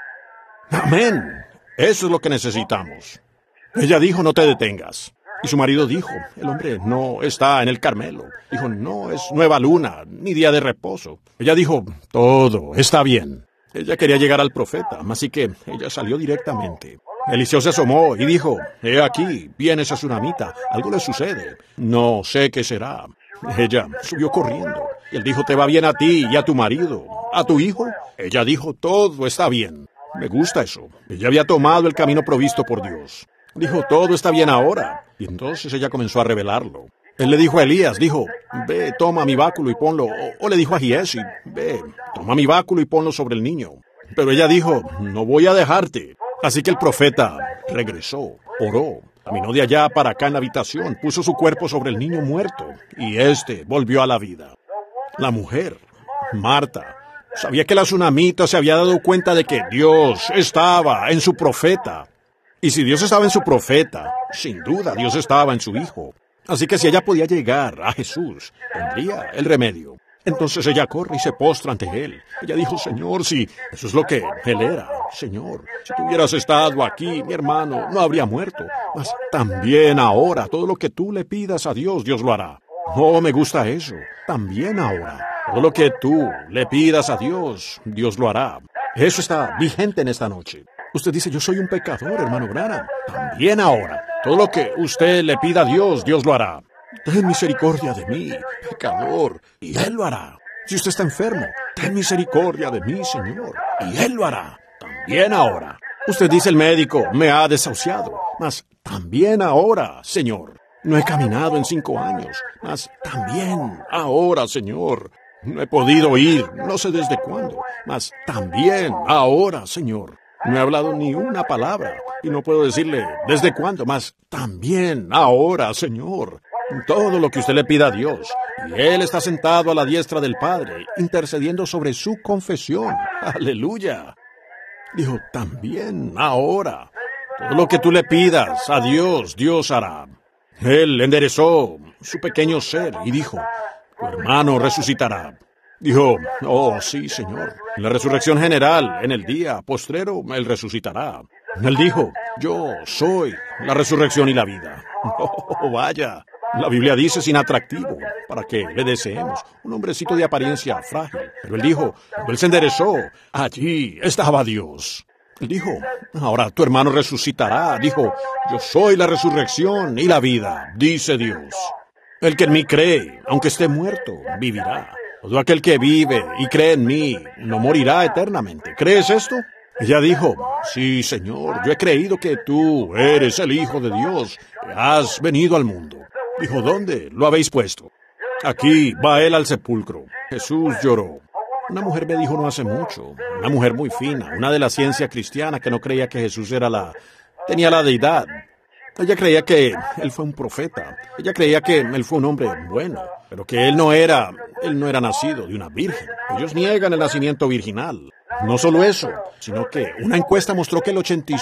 Amén. Eso es lo que necesitamos. Ella dijo, no te detengas. Y su marido dijo, el hombre no está en el Carmelo. Dijo, no es nueva luna, ni día de reposo. Ella dijo, todo está bien. Ella quería llegar al profeta, así que ella salió directamente. Eliseo se asomó y dijo, he aquí, viene esa tsunamita, algo le sucede. No sé qué será. Ella subió corriendo. Y él dijo, te va bien a ti y a tu marido. ¿A tu hijo? Ella dijo, todo está bien. Me gusta eso. Ella había tomado el camino provisto por Dios. Dijo, todo está bien ahora. Y entonces ella comenzó a revelarlo. Él le dijo a Elías, dijo, ve, toma mi báculo y ponlo. O le dijo a Giesi, ve, toma mi báculo y ponlo sobre el niño. Pero ella dijo, no voy a dejarte. Así que el profeta regresó, oró, caminó de allá para acá en la habitación, puso su cuerpo sobre el niño muerto, y éste volvió a la vida. La mujer, Marta, sabía que la tsunamita se había dado cuenta de que Dios estaba en su profeta. Y si Dios estaba en su profeta, sin duda Dios estaba en su hijo. Así que si ella podía llegar a Jesús, tendría el remedio. Entonces ella corre y se postra ante él. Ella dijo, Señor, si eso es lo que él era. Señor, si tú hubieras estado aquí, mi hermano no habría muerto. Mas también ahora, todo lo que tú le pidas a Dios, Dios lo hará. No me gusta eso. También ahora, todo lo que tú le pidas a Dios, Dios lo hará. Eso está vigente en esta noche. Usted dice, yo soy un pecador, hermano Branham. También ahora, todo lo que usted le pida a Dios, Dios lo hará. Ten misericordia de mí, pecador, y Él lo hará. Si usted está enfermo, ten misericordia de mí, Señor, y Él lo hará. También ahora. Usted dice, el médico me ha desahuciado, mas también ahora, Señor. No he caminado en 5 años, mas también ahora, Señor. No he podido ir, no sé desde cuándo, mas también ahora, Señor. No he hablado ni una palabra, y no puedo decirle desde cuándo, mas también ahora, Señor. Todo lo que usted le pida a Dios, y Él está sentado a la diestra del Padre, intercediendo sobre su confesión. ¡Aleluya! Dijo, también ahora. Todo lo que tú le pidas a Dios, Dios hará. Él enderezó su pequeño ser y dijo, tu hermano resucitará. Dijo, oh sí, Señor, en la resurrección general, en el día postrero, Él resucitará. Él dijo, yo soy la resurrección y la vida. Oh, vaya. La Biblia dice sin atractivo, para que le deseemos, un hombrecito de apariencia frágil. Pero él dijo, cuando él se enderezó, allí estaba Dios. Él dijo, ahora tu hermano resucitará. Dijo, yo soy la resurrección y la vida, dice Dios. El que en mí cree, aunque esté muerto, vivirá. Todo aquel que vive y cree en mí, no morirá eternamente. ¿Crees esto? Ella dijo, sí, Señor, yo he creído que tú eres el Hijo de Dios, que has venido al mundo. Dijo, ¿dónde lo habéis puesto? Aquí va él al sepulcro. Jesús lloró. Una mujer me dijo no hace mucho, una mujer muy fina, una de la ciencia cristiana que no creía que Jesús tenía la deidad. Ella creía que él fue un profeta. Ella creía que él fue un hombre bueno, pero que él no era nacido de una virgen. Ellos niegan el nacimiento virginal. No solo eso, sino que una encuesta mostró que el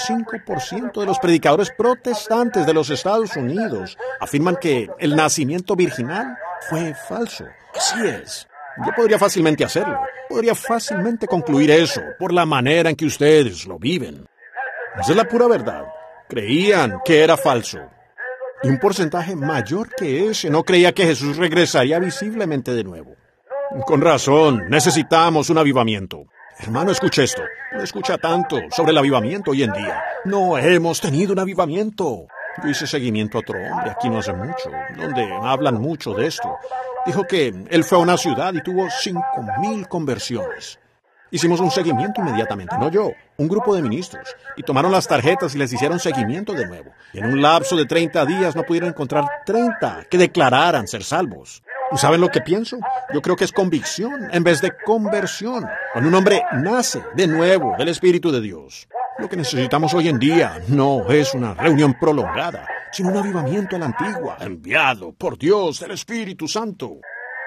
85% de los predicadores protestantes de los Estados Unidos afirman que el nacimiento virginal fue falso. Así es. Yo podría fácilmente hacerlo. Podría fácilmente concluir eso por la manera en que ustedes lo viven. Esa es la pura verdad. Creían que era falso. Y un porcentaje mayor que ese no creía que Jesús regresaría visiblemente de nuevo. Con razón, necesitamos un avivamiento. Hermano, escuche esto. No escucha tanto sobre el avivamiento hoy en día. No hemos tenido un avivamiento. Yo hice seguimiento a otro hombre aquí no hace mucho, donde hablan mucho de esto. Dijo que él fue a una ciudad y tuvo 5,000 conversiones. Hicimos un seguimiento inmediatamente, no yo, un grupo de ministros, y tomaron las tarjetas y les hicieron seguimiento de nuevo. Y en un lapso de 30 días no pudieron encontrar 30 que declararan ser salvos. ¿Saben lo que pienso? Yo creo que es convicción en vez de conversión. Cuando un hombre nace de nuevo del Espíritu de Dios. Lo que necesitamos hoy en día no es una reunión prolongada, sino un avivamiento a la antigua, enviado por Dios, el Espíritu Santo.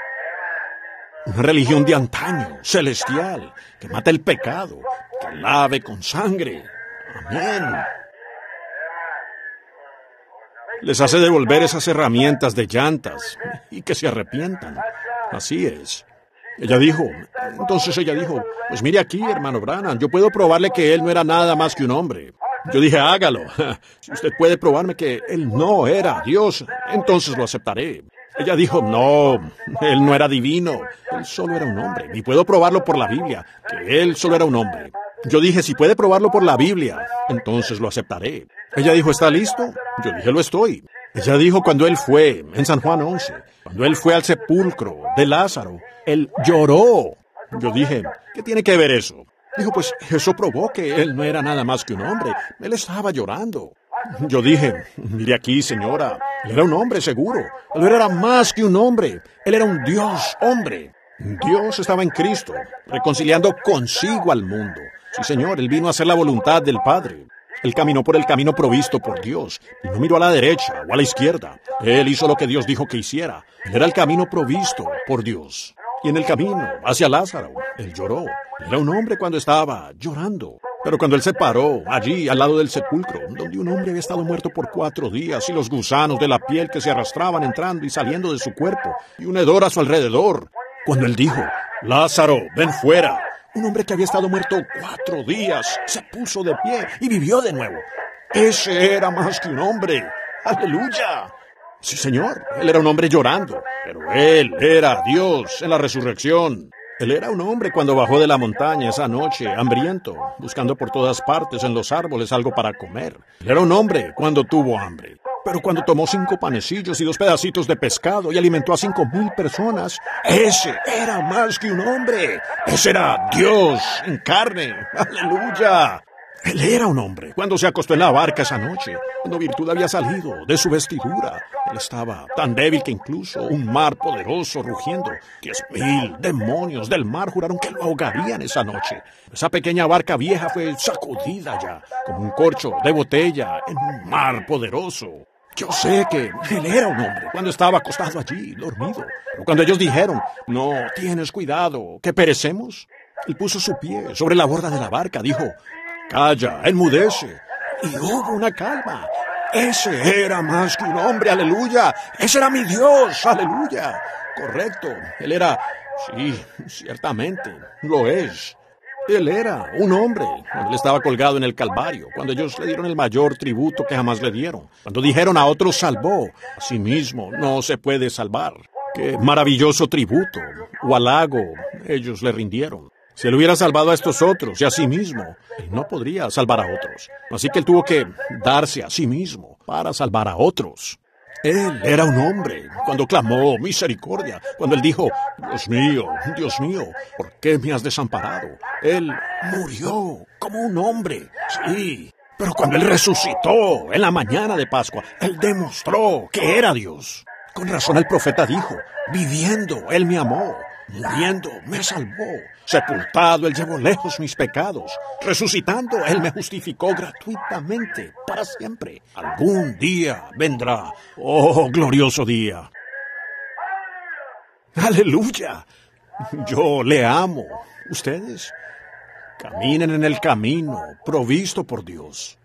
Una religión de antaño, celestial, que mata el pecado, que lave con sangre. Amén. Les hace devolver esas herramientas de llantas y que se arrepientan. Así es. Entonces ella dijo, pues mire aquí, hermano Branham, yo puedo probarle que él no era nada más que un hombre. Yo dije, hágalo. Si usted puede probarme que él no era Dios, entonces lo aceptaré. Ella dijo, no, él no era divino, él solo era un hombre. Y puedo probarlo por la Biblia, que él solo era un hombre. Yo dije, si puede probarlo por la Biblia, entonces lo aceptaré. Ella dijo, ¿está listo? Yo dije, lo estoy. Ella dijo, cuando él fue, en San Juan 11, cuando él fue al sepulcro de Lázaro, él lloró. Yo dije, ¿qué tiene que ver eso? Dijo, pues eso probó que él no era nada más que un hombre. Él estaba llorando. Yo dije, mire aquí, señora, él era un hombre seguro. Él no era más que un hombre. Él era un Dios hombre. Dios estaba en Cristo, reconciliando consigo al mundo. Sí, Señor, Él vino a hacer la voluntad del Padre. Él caminó por el camino provisto por Dios y no miró a la derecha o a la izquierda. Él hizo lo que Dios dijo que hiciera. Él era el camino provisto por Dios. Y en el camino hacia Lázaro, él lloró. Era un hombre cuando estaba llorando. Pero cuando él se paró allí al lado del sepulcro, donde un hombre había estado muerto por 4 días y los gusanos de la piel que se arrastraban entrando y saliendo de su cuerpo y un hedor a su alrededor, cuando él dijo, Lázaro, ven fuera. Un hombre que había estado muerto 4 días se puso de pie y vivió de nuevo. Ese era más que un hombre. ¡Aleluya! Sí, Señor, él era un hombre llorando, pero él era Dios en la resurrección. Él era un hombre cuando bajó de la montaña esa noche, hambriento, buscando por todas partes en los árboles algo para comer. Él era un hombre cuando tuvo hambre. Pero cuando tomó 5 panecillos y 2 pedacitos de pescado y alimentó a 5,000 personas, ese era más que un hombre. Ese era Dios en carne. ¡Aleluya! Él era un hombre cuando se acostó en la barca esa noche, cuando virtud había salido de su vestidura. Él estaba tan débil que incluso un mar poderoso rugiendo, 10,000 demonios del mar juraron que lo ahogarían esa noche. Esa pequeña barca vieja fue sacudida ya, como un corcho de botella en un mar poderoso. Yo sé que él era un hombre cuando estaba acostado allí, dormido. Pero cuando ellos dijeron, no, tienes cuidado, que perecemos, él puso su pie sobre la borda de la barca, dijo, calla, enmudece. Y hubo una calma. Ese era más que un hombre, aleluya. Ese era mi Dios, aleluya. Correcto, él era, sí, ciertamente, lo es. Él era un hombre cuando él estaba colgado en el Calvario, cuando ellos le dieron el mayor tributo que jamás le dieron. Cuando dijeron a otros salvó, a sí mismo no se puede salvar. Qué maravilloso tributo o halago ellos le rindieron. Si él hubiera salvado a estos otros y a sí mismo, él no podría salvar a otros. Así que él tuvo que darse a sí mismo para salvar a otros. Él era un hombre cuando clamó misericordia, cuando él dijo, Dios mío, ¿por qué me has desamparado? Él murió como un hombre, sí. Pero cuando él resucitó en la mañana de Pascua, él demostró que era Dios. Con razón el profeta dijo, viviendo él me amó, muriendo me salvó, sepultado él llevó lejos mis pecados, resucitando él me justificó gratuitamente para siempre. Algún día vendrá, oh glorioso día. ¡Aleluya! Yo le amo. ¿Ustedes? Caminen en el camino provisto por Dios.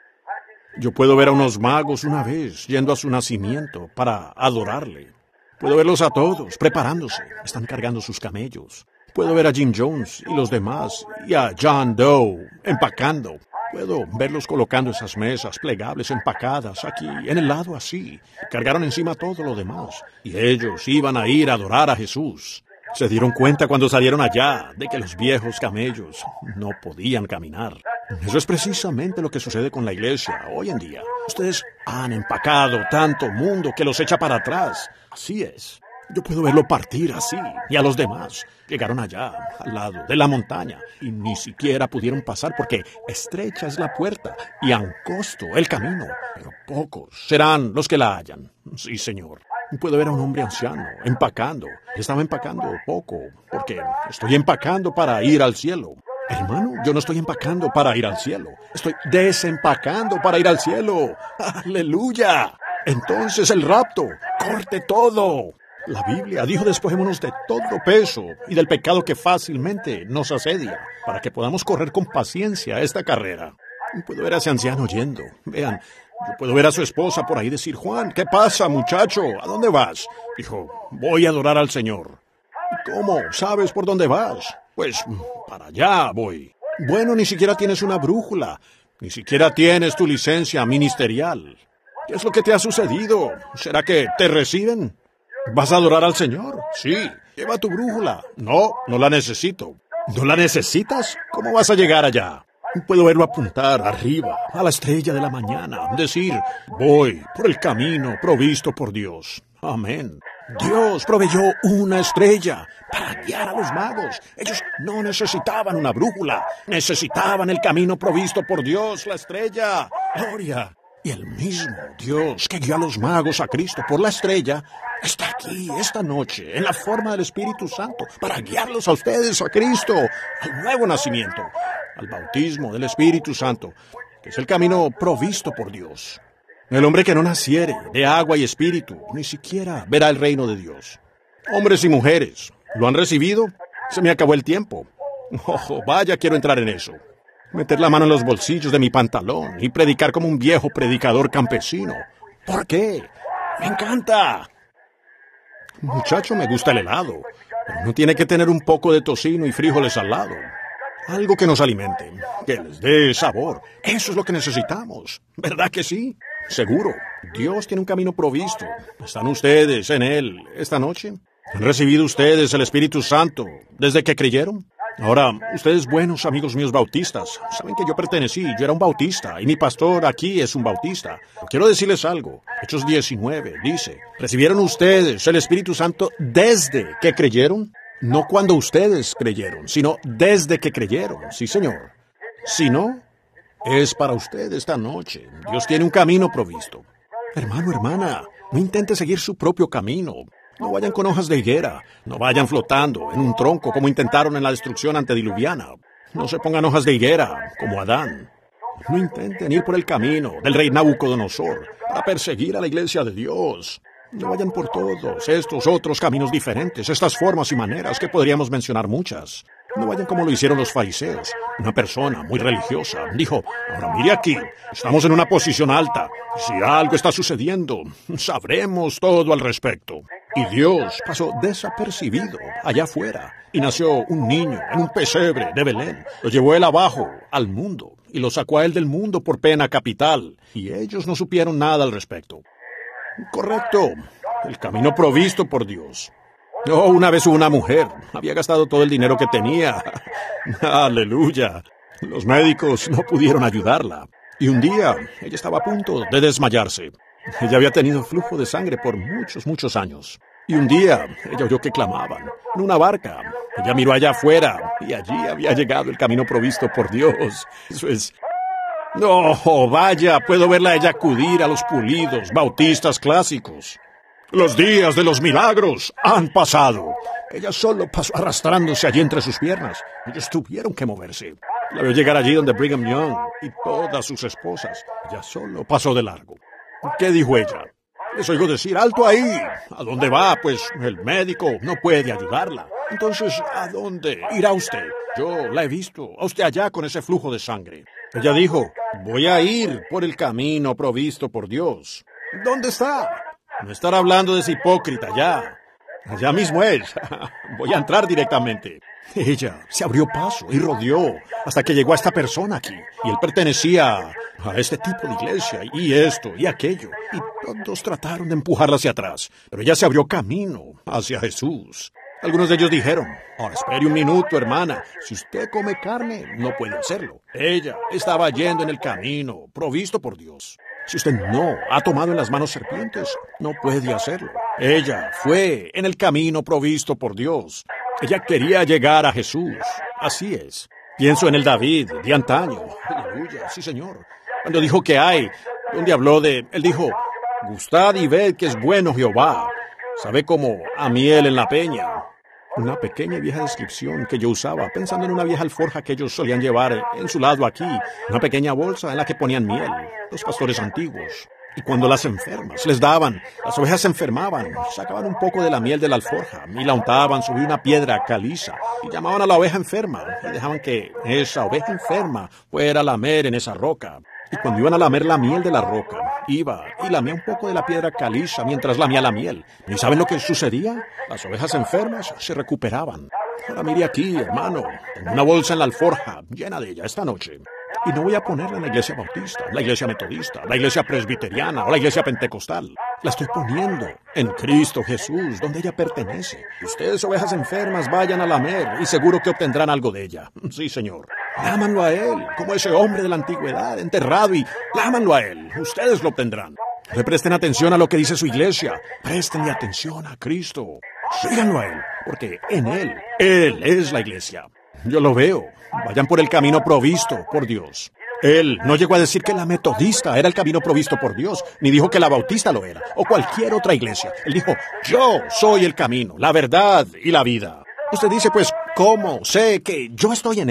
Yo puedo ver a unos magos una vez yendo a su nacimiento para adorarle. Puedo verlos a todos preparándose. Están cargando sus camellos. Puedo ver a Jim Jones y los demás y a John Doe empacando. Puedo verlos colocando esas mesas plegables empacadas aquí, en el lado así. Cargaron encima todo lo demás. Y ellos iban a ir a adorar a Jesús. Se dieron cuenta cuando salieron allá de que los viejos camellos no podían caminar. Eso es precisamente lo que sucede con la iglesia hoy en día. Ustedes han empacado tanto mundo que los echa para atrás. Así es. Yo puedo verlo partir así. Y a los demás. Llegaron allá, al lado de la montaña, y ni siquiera pudieron pasar porque estrecha es la puerta y angosto el camino. Pero pocos serán los que la hallan. Sí, Señor. Puedo ver a un hombre anciano empacando. Estaba empacando poco, porque estoy empacando para ir al cielo. Hermano, yo no estoy empacando para ir al cielo. Estoy desempacando para ir al cielo. ¡Aleluya! Entonces el rapto, corte todo. La Biblia dijo despojémonos de todo peso y del pecado que fácilmente nos asedia, para que podamos correr con paciencia esta carrera. Puedo ver a ese anciano yendo. Vean, yo puedo ver a su esposa por ahí decir, Juan, ¿qué pasa, muchacho? ¿A dónde vas? Dijo, voy a adorar al Señor. ¿Cómo? ¿Sabes por dónde vas? Pues, para allá voy. Bueno, ni siquiera tienes una brújula. Ni siquiera tienes tu licencia ministerial. ¿Qué es lo que te ha sucedido? ¿Será que te reciben? ¿Vas a adorar al Señor? Sí. Lleva tu brújula. No, no la necesito. ¿No la necesitas? ¿Cómo vas a llegar allá? Puedo verlo apuntar arriba, a la estrella de la mañana, decir, voy por el camino provisto por Dios. Amén. Dios proveyó una estrella para guiar a los magos. Ellos no necesitaban una brújula, necesitaban el camino provisto por Dios, la estrella. Gloria. Y el mismo Dios que guió a los magos a Cristo por la estrella, está aquí esta noche en la forma del Espíritu Santo para guiarlos a ustedes a Cristo, al nuevo nacimiento, al bautismo del Espíritu Santo. que es el camino provisto por Dios. El hombre que no naciere de agua y espíritu, ni siquiera verá el reino de Dios. Hombres y mujeres, ¿lo han recibido? Se me acabó el tiempo. Oh, vaya, quiero entrar en eso. Meter la mano en los bolsillos de mi pantalón y predicar como un viejo predicador campesino. ¿Por qué? ¡Me encanta! Muchacho, me gusta el helado, pero no tiene que tener un poco de tocino y frijoles al lado. Algo que nos alimente, que les dé sabor. Eso es lo que necesitamos. ¿Verdad que sí? Seguro. Dios tiene un camino provisto. ¿Están ustedes en él esta noche? ¿Han recibido ustedes el Espíritu Santo desde que creyeron? Ahora, ustedes buenos amigos míos bautistas, saben que yo era un bautista, y mi pastor aquí es un bautista. Quiero decirles algo. Hechos 19 dice, ¿recibieron ustedes el Espíritu Santo desde que creyeron? No cuando ustedes creyeron, sino desde que creyeron. Sí, Señor. Si no, es para usted esta noche. Dios tiene un camino provisto. Hermano, hermana, no intente seguir su propio camino. No vayan con hojas de higuera. No vayan flotando en un tronco como intentaron en la destrucción antediluviana. No se pongan hojas de higuera como Adán. No intenten ir por el camino del rey Nabucodonosor para perseguir a la iglesia de Dios. No vayan por todos estos otros caminos diferentes, estas formas y maneras que podríamos mencionar muchas. No vayan como lo hicieron los fariseos. Una persona muy religiosa dijo, ahora mire aquí, estamos en una posición alta. Si algo está sucediendo, sabremos todo al respecto. Y Dios pasó desapercibido allá afuera. Y nació un niño en un pesebre de Belén. Lo llevó él abajo, al mundo, y lo sacó a él del mundo por pena capital. Y ellos no supieron nada al respecto. Correcto, el camino provisto por Dios. Oh, una vez hubo una mujer, había gastado todo el dinero que tenía. Aleluya. Los médicos no pudieron ayudarla. Y un día, ella estaba a punto de desmayarse. Ella había tenido flujo de sangre por muchos años. Y un día, ella oyó que clamaban en una barca. Ella miró allá afuera y allí había llegado el camino provisto por Dios. Eso es... ¡Oh, vaya! Puedo verla a ella acudir a los pulidos bautistas clásicos. Los días de los milagros han pasado. Ella solo pasó arrastrándose allí entre sus piernas. Ellos tuvieron que moverse. La vio llegar allí donde Brigham Young y todas sus esposas. Ella solo pasó de largo. ¿Qué dijo ella? Les oigo decir, ¡alto ahí! ¿A dónde va? Pues el médico no puede ayudarla. Entonces, ¿a dónde irá usted? Yo la he visto, a usted allá con ese flujo de sangre. Ella dijo, voy a ir por el camino provisto por Dios. ¿Dónde está? No estar hablando de ese hipócrita ya. Allá mismo es. Voy a entrar directamente. Ella se abrió paso y rodeó hasta que llegó a esta persona aquí. Y él pertenecía a este tipo de iglesia y esto y aquello. Y todos trataron de empujarla hacia atrás. Pero ella se abrió camino hacia Jesús. Algunos de ellos dijeron, ahora espere un minuto, hermana. Si usted come carne, no puede hacerlo. Ella estaba yendo en el camino provisto por Dios. Si usted no ha tomado en las manos serpientes, no puede hacerlo. Ella fue en el camino provisto por Dios. Ella quería llegar a Jesús. Así es. Pienso en el David de antaño. Aleluya, sí, Señor. Cuando dijo que hay, donde habló de... Él dijo, gustad y ved que es bueno Jehová. Sabe como a miel en la peña. Una pequeña y vieja descripción que yo usaba, pensando en una vieja alforja que ellos solían llevar en su lado aquí. Una pequeña bolsa en la que ponían miel, los pastores antiguos. Y cuando las enfermas les daban, las ovejas se enfermaban, sacaban un poco de la miel de la alforja y la untaban sobre una piedra caliza y llamaban a la oveja enferma y dejaban que esa oveja enferma fuera a lamer en esa roca. Y cuando iban a lamer la miel de la roca, iba y lamía un poco de la piedra caliza mientras lamía la miel. ¿Y saben lo que sucedía? Las ovejas enfermas se recuperaban. Ahora mire aquí, hermano, tengo una bolsa en la alforja llena de ella esta noche. Y no voy a ponerla en la iglesia bautista, la iglesia metodista, la iglesia presbiteriana o la iglesia pentecostal. La estoy poniendo en Cristo Jesús, donde ella pertenece. Ustedes, ovejas enfermas, vayan a lamer y seguro que obtendrán algo de ella. Sí, Señor. Lámanlo a Él, como ese hombre de la antigüedad, enterrado, y lámanlo a Él. Ustedes lo obtendrán. Le presten atención a lo que dice su iglesia. Prestenle atención a Cristo. Síganlo a Él, porque en Él es la iglesia. Yo lo veo. Vayan por el camino provisto por Dios. Él no llegó a decir que la metodista era el camino provisto por Dios, ni dijo que la bautista lo era, o cualquier otra iglesia. Él dijo, yo soy el camino, la verdad y la vida. Usted dice, pues, ¿cómo sé que yo estoy en Él?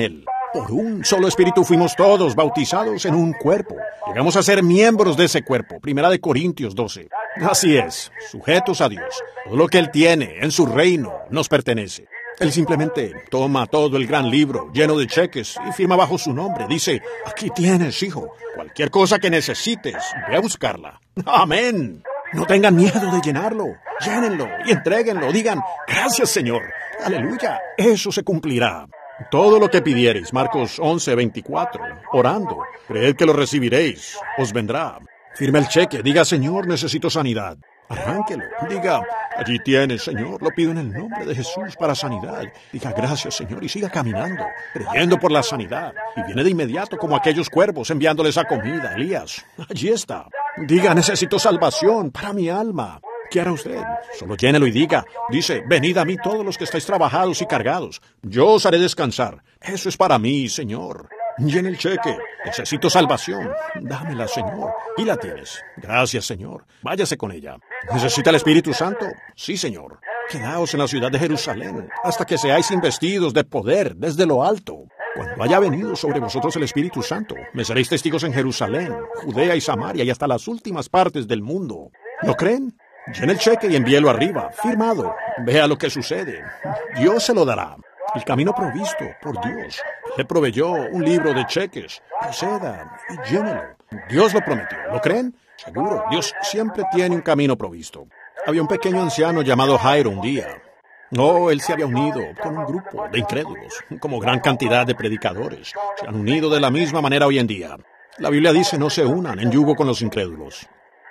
Por un solo espíritu fuimos todos bautizados en un cuerpo. Llegamos a ser miembros de ese cuerpo. 1 Corintios 12. Así es, sujetos a Dios. Todo lo que Él tiene en su reino nos pertenece. Él simplemente toma todo el gran libro lleno de cheques y firma bajo su nombre. Dice, aquí tienes, hijo. Cualquier cosa que necesites, ve a buscarla. Amén. No tengan miedo de llenarlo. Llénenlo y entréguenlo. Digan, gracias, Señor. Aleluya. Eso se cumplirá. Todo lo que pidiereis, Marcos 11:24, orando, creed que lo recibiréis, os vendrá. Firme el cheque, diga, Señor, necesito sanidad. Arránquelo, diga, allí tienes, Señor, lo pido en el nombre de Jesús para sanidad. Diga, gracias, Señor, y siga caminando, creyendo por la sanidad. Y viene de inmediato como aquellos cuervos enviándoles a comida, Elías. Allí está. Diga, necesito salvación para mi alma. ¿Qué hará usted? Solo llénelo y diga, dice, venid a mí todos los que estáis trabajados y cargados. Yo os haré descansar. Eso es para mí, Señor. Llene el cheque. Necesito salvación. Dámela, Señor. Y la tienes. Gracias, Señor. Váyase con ella. ¿Necesita el Espíritu Santo? Sí, Señor. Quedaos en la ciudad de Jerusalén hasta que seáis investidos de poder desde lo alto. Cuando haya venido sobre vosotros el Espíritu Santo, me seréis testigos en Jerusalén, Judea y Samaria y hasta las últimas partes del mundo. ¿Lo creen? Llene el cheque y envíelo arriba, firmado. Vea lo que sucede. Dios se lo dará. El camino provisto por Dios. Le proveyó un libro de cheques. Proceda y llénelo. Dios lo prometió. ¿Lo creen? Seguro. Dios siempre tiene un camino provisto. Había un pequeño anciano llamado Jairo un día. Él se había unido con un grupo de incrédulos, como gran cantidad de predicadores. Se han unido de la misma manera hoy en día. La Biblia dice no se unan en yugo con los incrédulos.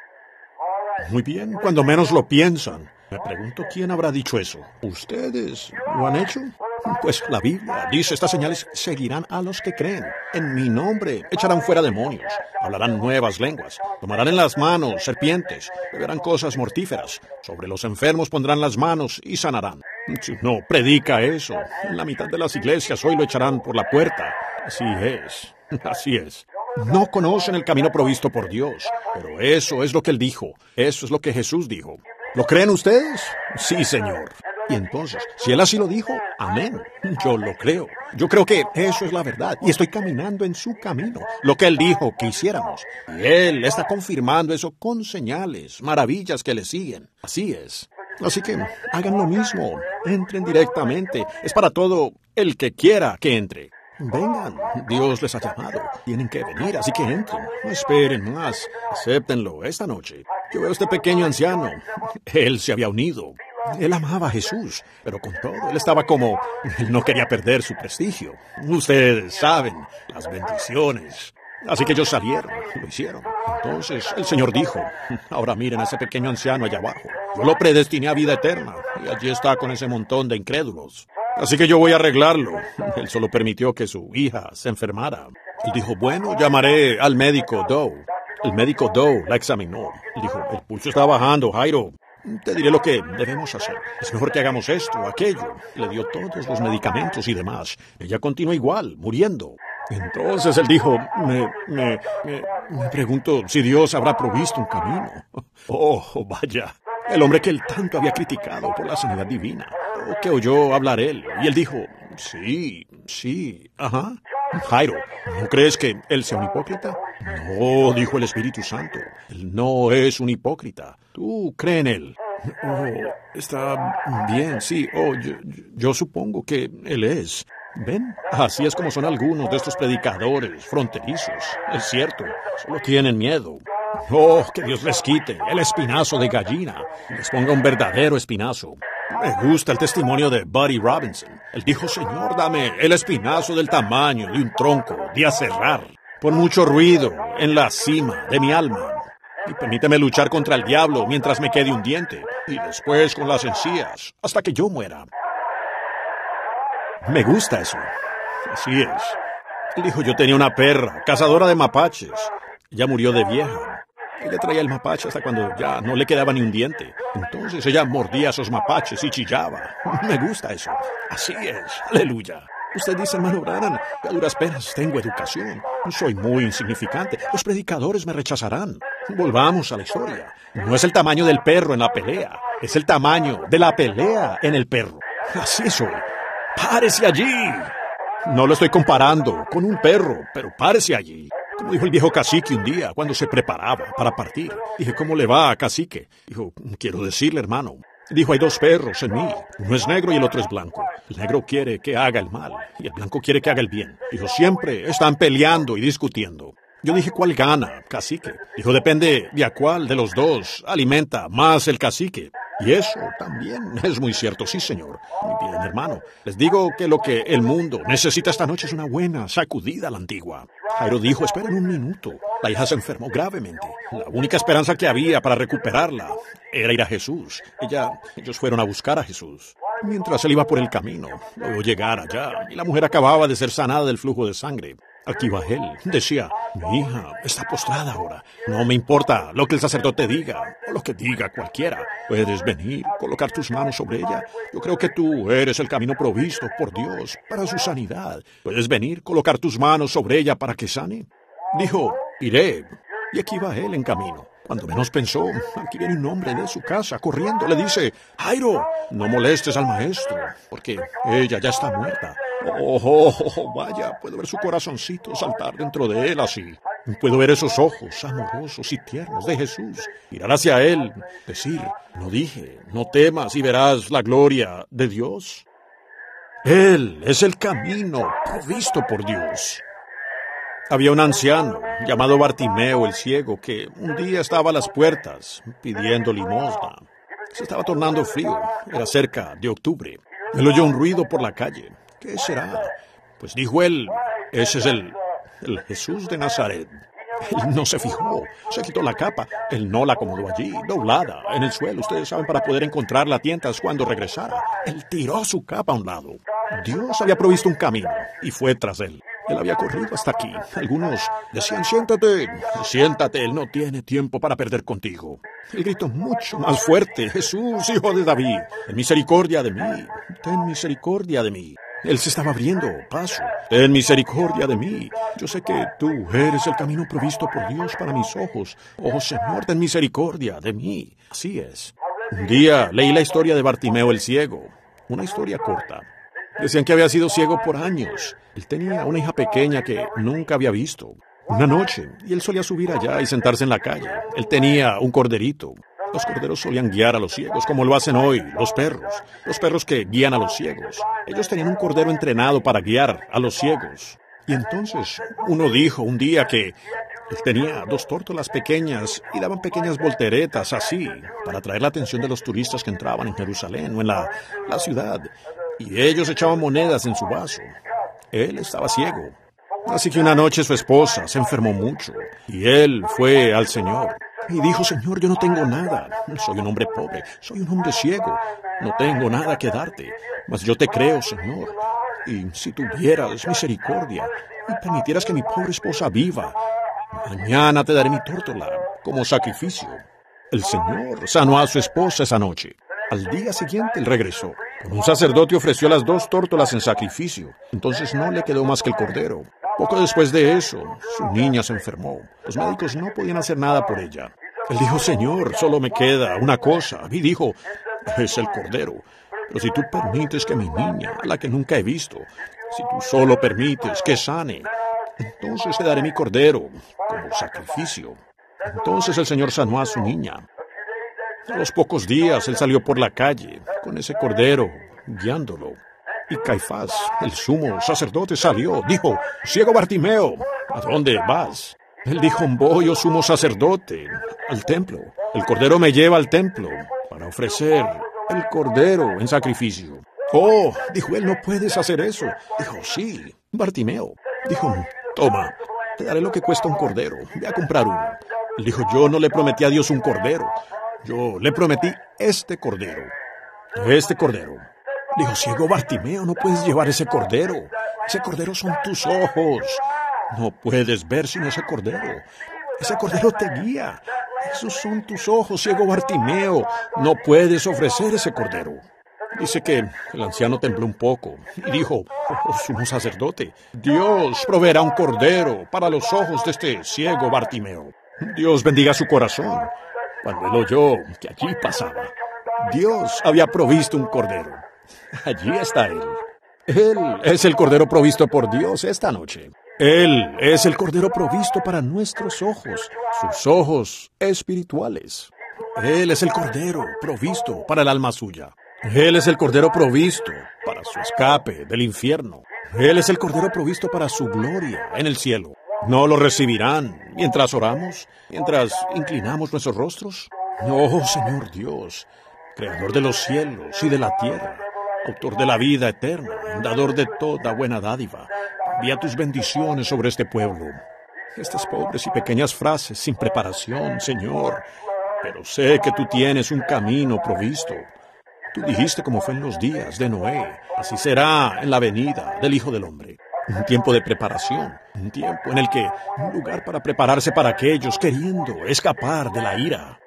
Muy bien, cuando menos lo piensan. Me pregunto quién habrá dicho eso. ¿Ustedes lo han hecho? Pues la Biblia dice, estas señales seguirán a los que creen. En mi nombre echarán fuera demonios, hablarán nuevas lenguas, tomarán en las manos serpientes, beberán cosas mortíferas, sobre los enfermos pondrán las manos y sanarán. Si no predica eso, en la mitad de las iglesias hoy lo echarán por la puerta. Así es, así es. No conocen el camino provisto por Dios, pero eso es lo que Él dijo, eso es lo que Jesús dijo. ¿Lo creen ustedes? Sí, Señor. Y entonces, si Él así lo dijo, amén. Yo lo creo. Yo creo que eso es la verdad. Y estoy caminando en su camino. Lo que Él dijo que hiciéramos. Y Él está confirmando eso con señales, maravillas que le siguen. Así es. Así que hagan lo mismo. Entren directamente. Es para todo el que quiera que entre. Vengan, Dios les ha llamado. Tienen que venir, así que entren. No esperen más. Acéptenlo esta noche. Yo veo a este pequeño anciano. Él se había unido. Él amaba a Jesús, pero con todo, él estaba como... Él no quería perder su prestigio. Ustedes saben, las bendiciones. Así que ellos salieron, lo hicieron. Entonces el Señor dijo, ahora miren a ese pequeño anciano allá abajo. Yo lo predestiné a vida eterna, y allí está con ese montón de incrédulos. Así que yo voy a arreglarlo. Él solo permitió que su hija se enfermara. Él dijo, bueno, llamaré al médico Doe. El médico Doe la examinó. Él dijo, el pulso está bajando, Jairo. Te diré lo que debemos hacer. Es mejor que hagamos esto, aquello. Le dio todos los medicamentos y demás. Ella continúa igual, muriendo. Entonces él dijo, me pregunto si Dios habrá provisto un camino. Oh, vaya. El hombre que él tanto había criticado por la sanidad divina. Que oyó hablar él. Y él dijo, sí, ajá. Jairo, ¿no crees que él sea un hipócrita? No, dijo el Espíritu Santo. Él no es un hipócrita. Tú cree en él. Está bien, sí. Yo supongo que él es. ¿Ven? Así es como son algunos de estos predicadores fronterizos. Es cierto, solo tienen miedo. Que Dios les quite el espinazo de gallina y les ponga un verdadero espinazo. Me gusta el testimonio de Buddy Robinson. Él dijo, Señor, dame el espinazo del tamaño de un tronco de aserrar, por mucho ruido en la cima de mi alma. Y permíteme luchar contra el diablo mientras me quede un diente, y después con las encías, hasta que yo muera. Me gusta eso. Así es. Él dijo, yo tenía una perra, cazadora de mapaches. Ella murió de vieja. Ella traía el mapache hasta cuando ya no le quedaba ni un diente. Entonces ella mordía esos mapaches y chillaba. Me gusta eso. Así es. Aleluya. Usted dice, hermano Branham, que a duras penas tengo educación. Soy muy insignificante. Los predicadores me rechazarán. Volvamos a la historia. No es el tamaño del perro en la pelea. Es el tamaño de la pelea en el perro. Así soy. ¡Párese allí! No lo estoy comparando con un perro, pero párese allí. Como dijo el viejo cacique un día, cuando se preparaba para partir. Dije, ¿cómo le va, cacique? Dijo, quiero decirle, hermano. Dijo, hay dos perros en mí. Uno es negro y el otro es blanco. El negro quiere que haga el mal y el blanco quiere que haga el bien. Dijo, siempre están peleando y discutiendo. Yo dije, ¿cuál gana, cacique? Dijo, depende de a cuál de los dos alimenta más el cacique. Y eso también es muy cierto, sí, señor. Muy bien, hermano. Les digo que lo que el mundo necesita esta noche es una buena sacudida a la antigua. Jairo dijo, esperen un minuto. La hija se enfermó gravemente. La única esperanza que había para recuperarla era ir a Jesús. Ellos fueron a buscar a Jesús. Mientras él iba por el camino, lo vio llegar allá, y la mujer acababa de ser sanada del flujo de sangre. Aquí va él. Decía, mi hija está postrada ahora. No me importa lo que el sacerdote diga, o lo que diga cualquiera. Puedes venir, colocar tus manos sobre ella. Yo creo que tú eres el camino provisto por Dios para su sanidad. Puedes venir, colocar tus manos sobre ella para que sane. Dijo, iré. Y aquí va él en camino. Cuando menos pensó, aquí viene un hombre de su casa corriendo. Le dice, Jairo, no molestes al maestro, porque ella ya está muerta. Vaya, puedo ver su corazoncito saltar dentro de él así. Puedo ver esos ojos amorosos y tiernos de Jesús. Mirar hacia él, decir, no dije, no temas y verás la gloria de Dios. Él es el camino provisto por Dios. Había un anciano llamado Bartimeo el ciego que un día estaba a las puertas pidiendo limosna. Se estaba tornando frío, era cerca de octubre. Él oyó un ruido por la calle. ¿Qué será? Pues dijo él, ese es el Jesús de Nazaret. Él no se fijó, se quitó la capa. Él no la acomodó allí, doblada, en el suelo. Ustedes saben, para poder encontrarla a tientas cuando regresara. Él tiró su capa a un lado. Dios había provisto un camino y fue tras él. Él había corrido hasta aquí. Algunos decían, siéntate, él no tiene tiempo para perder contigo. Él gritó mucho más fuerte, Jesús, hijo de David, ten misericordia de mí, ten misericordia de mí. Él se estaba abriendo paso. Ten misericordia de mí. Yo sé que tú eres el camino provisto por Dios para mis ojos. Oh, Señor, ten misericordia de mí. Así es. Un día leí la historia de Bartimeo el ciego. Una historia corta. Decían que había sido ciego por años. Él tenía una hija pequeña que nunca había visto. Una noche, y él solía subir allá y sentarse en la calle. Él tenía un corderito. Los corderos solían guiar a los ciegos, como lo hacen hoy los perros que guían a los ciegos. Ellos tenían un cordero entrenado para guiar a los ciegos. Y entonces uno dijo un día que él tenía 2 tórtolas pequeñas y daban pequeñas volteretas así, para atraer la atención de los turistas que entraban en Jerusalén o en la ciudad. Y ellos echaban monedas en su vaso. Él estaba ciego. Así que una noche su esposa se enfermó mucho y él fue al Señor. Y dijo, Señor, yo no tengo nada. Soy un hombre pobre, soy un hombre ciego. No tengo nada que darte. Mas yo te creo, Señor. Y si tuvieras misericordia y permitieras que mi pobre esposa viva, mañana te daré mi tórtola como sacrificio. El Señor sanó a su esposa esa noche. Al día siguiente él regresó. Un sacerdote ofreció las 2 tórtolas en sacrificio. Entonces no le quedó más que el cordero. Poco después de eso, su niña se enfermó. Los médicos no podían hacer nada por ella. Él dijo, Señor, solo me queda una cosa. Y dijo, es el cordero. Pero si tú permites que mi niña, a la que nunca he visto, si tú solo permites que sane, entonces te daré mi cordero como sacrificio. Entonces el Señor sanó a su niña. A los pocos días él salió por la calle con ese cordero guiándolo. Y Caifás, el sumo sacerdote, salió. Dijo, ciego Bartimeo, ¿a dónde vas? Él dijo, voy, oh sumo sacerdote, al templo. El cordero me lleva al templo para ofrecer el cordero en sacrificio. Oh, dijo él, no puedes hacer eso. Dijo, sí, Bartimeo. Dijo, toma, te daré lo que cuesta un cordero. Ve a comprar uno. Él dijo, yo no le prometí a Dios un cordero. Yo le prometí este cordero. Este cordero. Dijo, ciego Bartimeo, no puedes llevar ese cordero. Ese cordero son tus ojos. No puedes ver sino ese cordero. Ese cordero te guía. Esos son tus ojos, ciego Bartimeo. No puedes ofrecer ese cordero. Dice que el anciano tembló un poco y dijo, oh, sumo sacerdote, Dios proveerá un cordero para los ojos de este ciego Bartimeo. Dios bendiga su corazón. Cuando él oyó que allí pasaba, Dios había provisto un cordero. Allí está él. Él es el Cordero provisto por Dios esta noche. Él es el Cordero provisto para nuestros ojos, sus ojos espirituales. Él es el Cordero provisto para el alma suya. Él es el Cordero provisto para su escape del infierno. Él es el Cordero provisto para su gloria en el cielo. ¿No lo recibirán mientras oramos? ¿Mientras inclinamos nuestros rostros? Oh, Señor Dios, Creador de los cielos y de la tierra, Autor de la vida eterna, dador de toda buena dádiva, envía tus bendiciones sobre este pueblo. Estas pobres y pequeñas frases sin preparación, Señor, pero sé que tú tienes un camino provisto. Tú dijiste como fue en los días de Noé, así será en la venida del Hijo del Hombre. Un tiempo de preparación, un tiempo en el que un lugar para prepararse para aquellos queriendo escapar de la ira.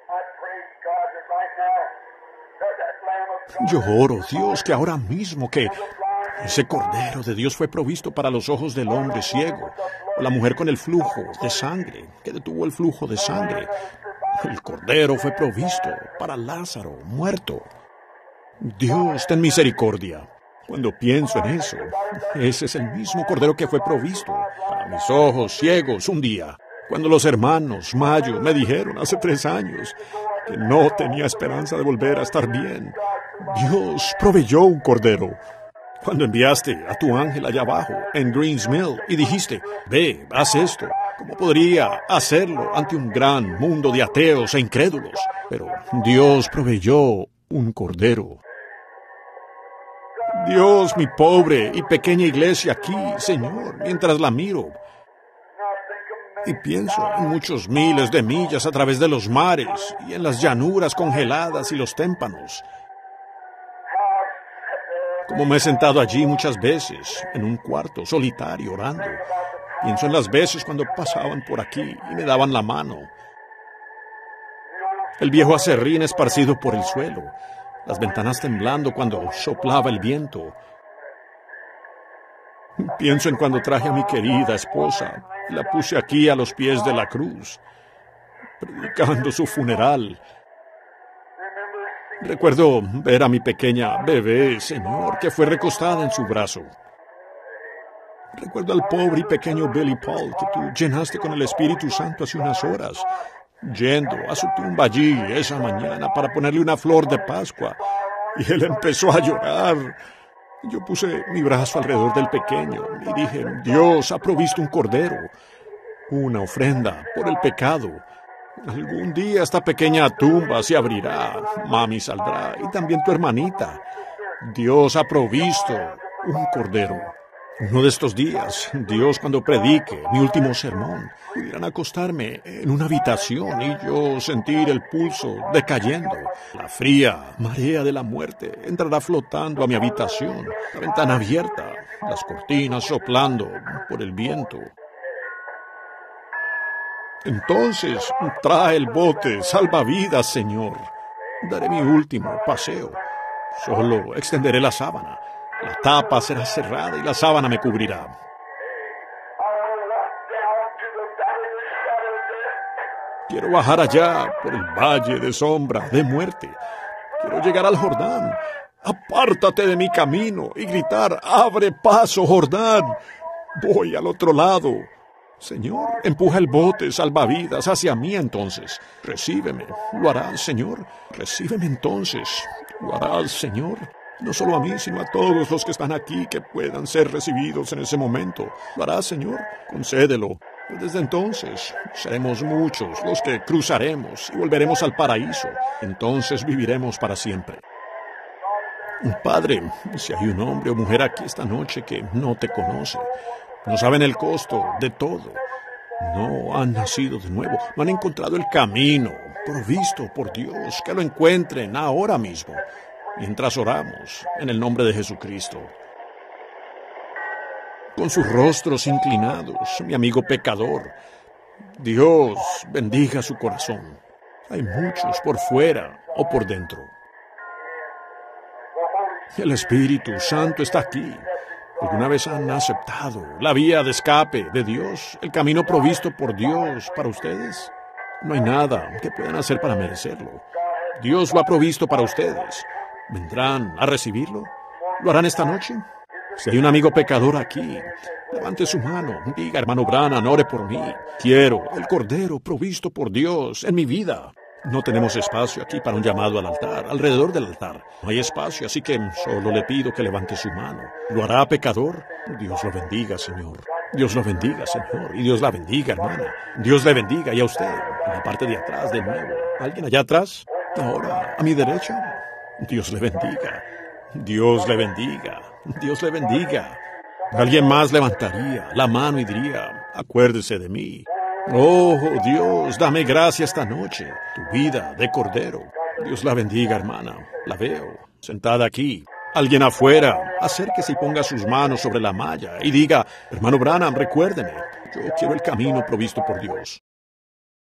Yo oro, Dios, que ahora mismo que ese Cordero de Dios fue provisto para los ojos del hombre ciego, o la mujer con el flujo de sangre, que detuvo el flujo de sangre. El Cordero fue provisto para Lázaro, muerto. Dios, ten misericordia. Cuando pienso en eso, ese es el mismo Cordero que fue provisto para mis ojos ciegos un día, cuando los hermanos Mayo me dijeron hace 3 años que no tenía esperanza de volver a estar bien. Dios proveyó un Cordero. Cuando enviaste a tu ángel allá abajo, en Greens Mill, y dijiste, ve, haz esto, ¿cómo podría hacerlo ante un gran mundo de ateos e incrédulos? Pero Dios proveyó un Cordero. Dios, mi pobre y pequeña iglesia aquí, Señor, mientras la miro. Y pienso en muchos miles de millas a través de los mares y en las llanuras congeladas y los témpanos. Como me he sentado allí muchas veces, en un cuarto solitario orando. Pienso en las veces cuando pasaban por aquí y me daban la mano. El viejo aserrín esparcido por el suelo. Las ventanas temblando cuando soplaba el viento. Pienso en cuando traje a mi querida esposa y la puse aquí a los pies de la cruz, predicando su funeral. Recuerdo ver a mi pequeña bebé, Señor, que fue recostada en su brazo. Recuerdo al pobre y pequeño Billy Paul que tú llenaste con el Espíritu Santo hace unas horas, yendo a su tumba allí esa mañana para ponerle una flor de Pascua. Y él empezó a llorar. Yo puse mi brazo alrededor del pequeño y dije, Dios ha provisto un cordero, una ofrenda por el pecado. Algún día esta pequeña tumba se abrirá, mami saldrá y también tu hermanita. Dios ha provisto un cordero. Uno de estos días, Dios, cuando predique mi último sermón, pudieran acostarme en una habitación y yo sentir el pulso decayendo. La fría marea de la muerte entrará flotando a mi habitación, la ventana abierta, las cortinas soplando por el viento. Entonces, trae el bote, salvavidas, Señor. Daré mi último paseo. Solo extenderé la sábana. La tapa será cerrada y la sábana me cubrirá. Quiero bajar allá por el valle de sombra, de muerte. Quiero llegar al Jordán. Apártate de mi camino y gritar, abre paso, Jordán. Voy al otro lado. Señor, empuja el bote salvavidas hacia mí entonces. Recíbeme. ¿Lo harás, Señor? Recíbeme entonces. ¿Lo harás, Señor? No solo a mí, sino a todos los que están aquí que puedan ser recibidos en ese momento. ¿Lo harás, Señor? Concédelo. Y desde entonces seremos muchos los que cruzaremos y volveremos al paraíso. Entonces viviremos para siempre. Padre, si hay un hombre o mujer aquí esta noche que no te conoce, no saben el costo de todo, no han nacido de nuevo, no han encontrado el camino provisto por Dios, que lo encuentren ahora mismo, mientras oramos en el nombre de Jesucristo. Con sus rostros inclinados, mi amigo pecador, Dios bendiga su corazón. Hay muchos por fuera o por dentro. El Espíritu Santo está aquí. ¿Alguna vez han aceptado la vía de escape de Dios, el camino provisto por Dios para ustedes? No hay nada que puedan hacer para merecerlo. Dios lo ha provisto para ustedes. ¿Vendrán a recibirlo? ¿Lo harán esta noche? Si hay un amigo pecador aquí, levante su mano. Diga, hermano Branham, ore por mí. Quiero el Cordero provisto por Dios en mi vida. No tenemos espacio aquí para un llamado al altar, alrededor del altar. No hay espacio, así que solo le pido que levante su mano. ¿Lo hará pecador? Dios lo bendiga, Señor. Dios lo bendiga, Señor. Y Dios la bendiga, hermana. Dios le bendiga. Y a usted, en la parte de atrás, de nuevo. ¿Alguien allá atrás? Ahora, a mi derecha. Dios le bendiga. Dios le bendiga. Dios le bendiga. Alguien más levantaría la mano y diría, acuérdese de mí. Oh, Dios, dame gracia esta noche, tu vida de cordero. Dios la bendiga, hermana. La veo, sentada aquí. Alguien afuera, acérquese y ponga sus manos sobre la malla y diga, hermano Branham, recuérdeme, yo quiero el camino provisto por Dios.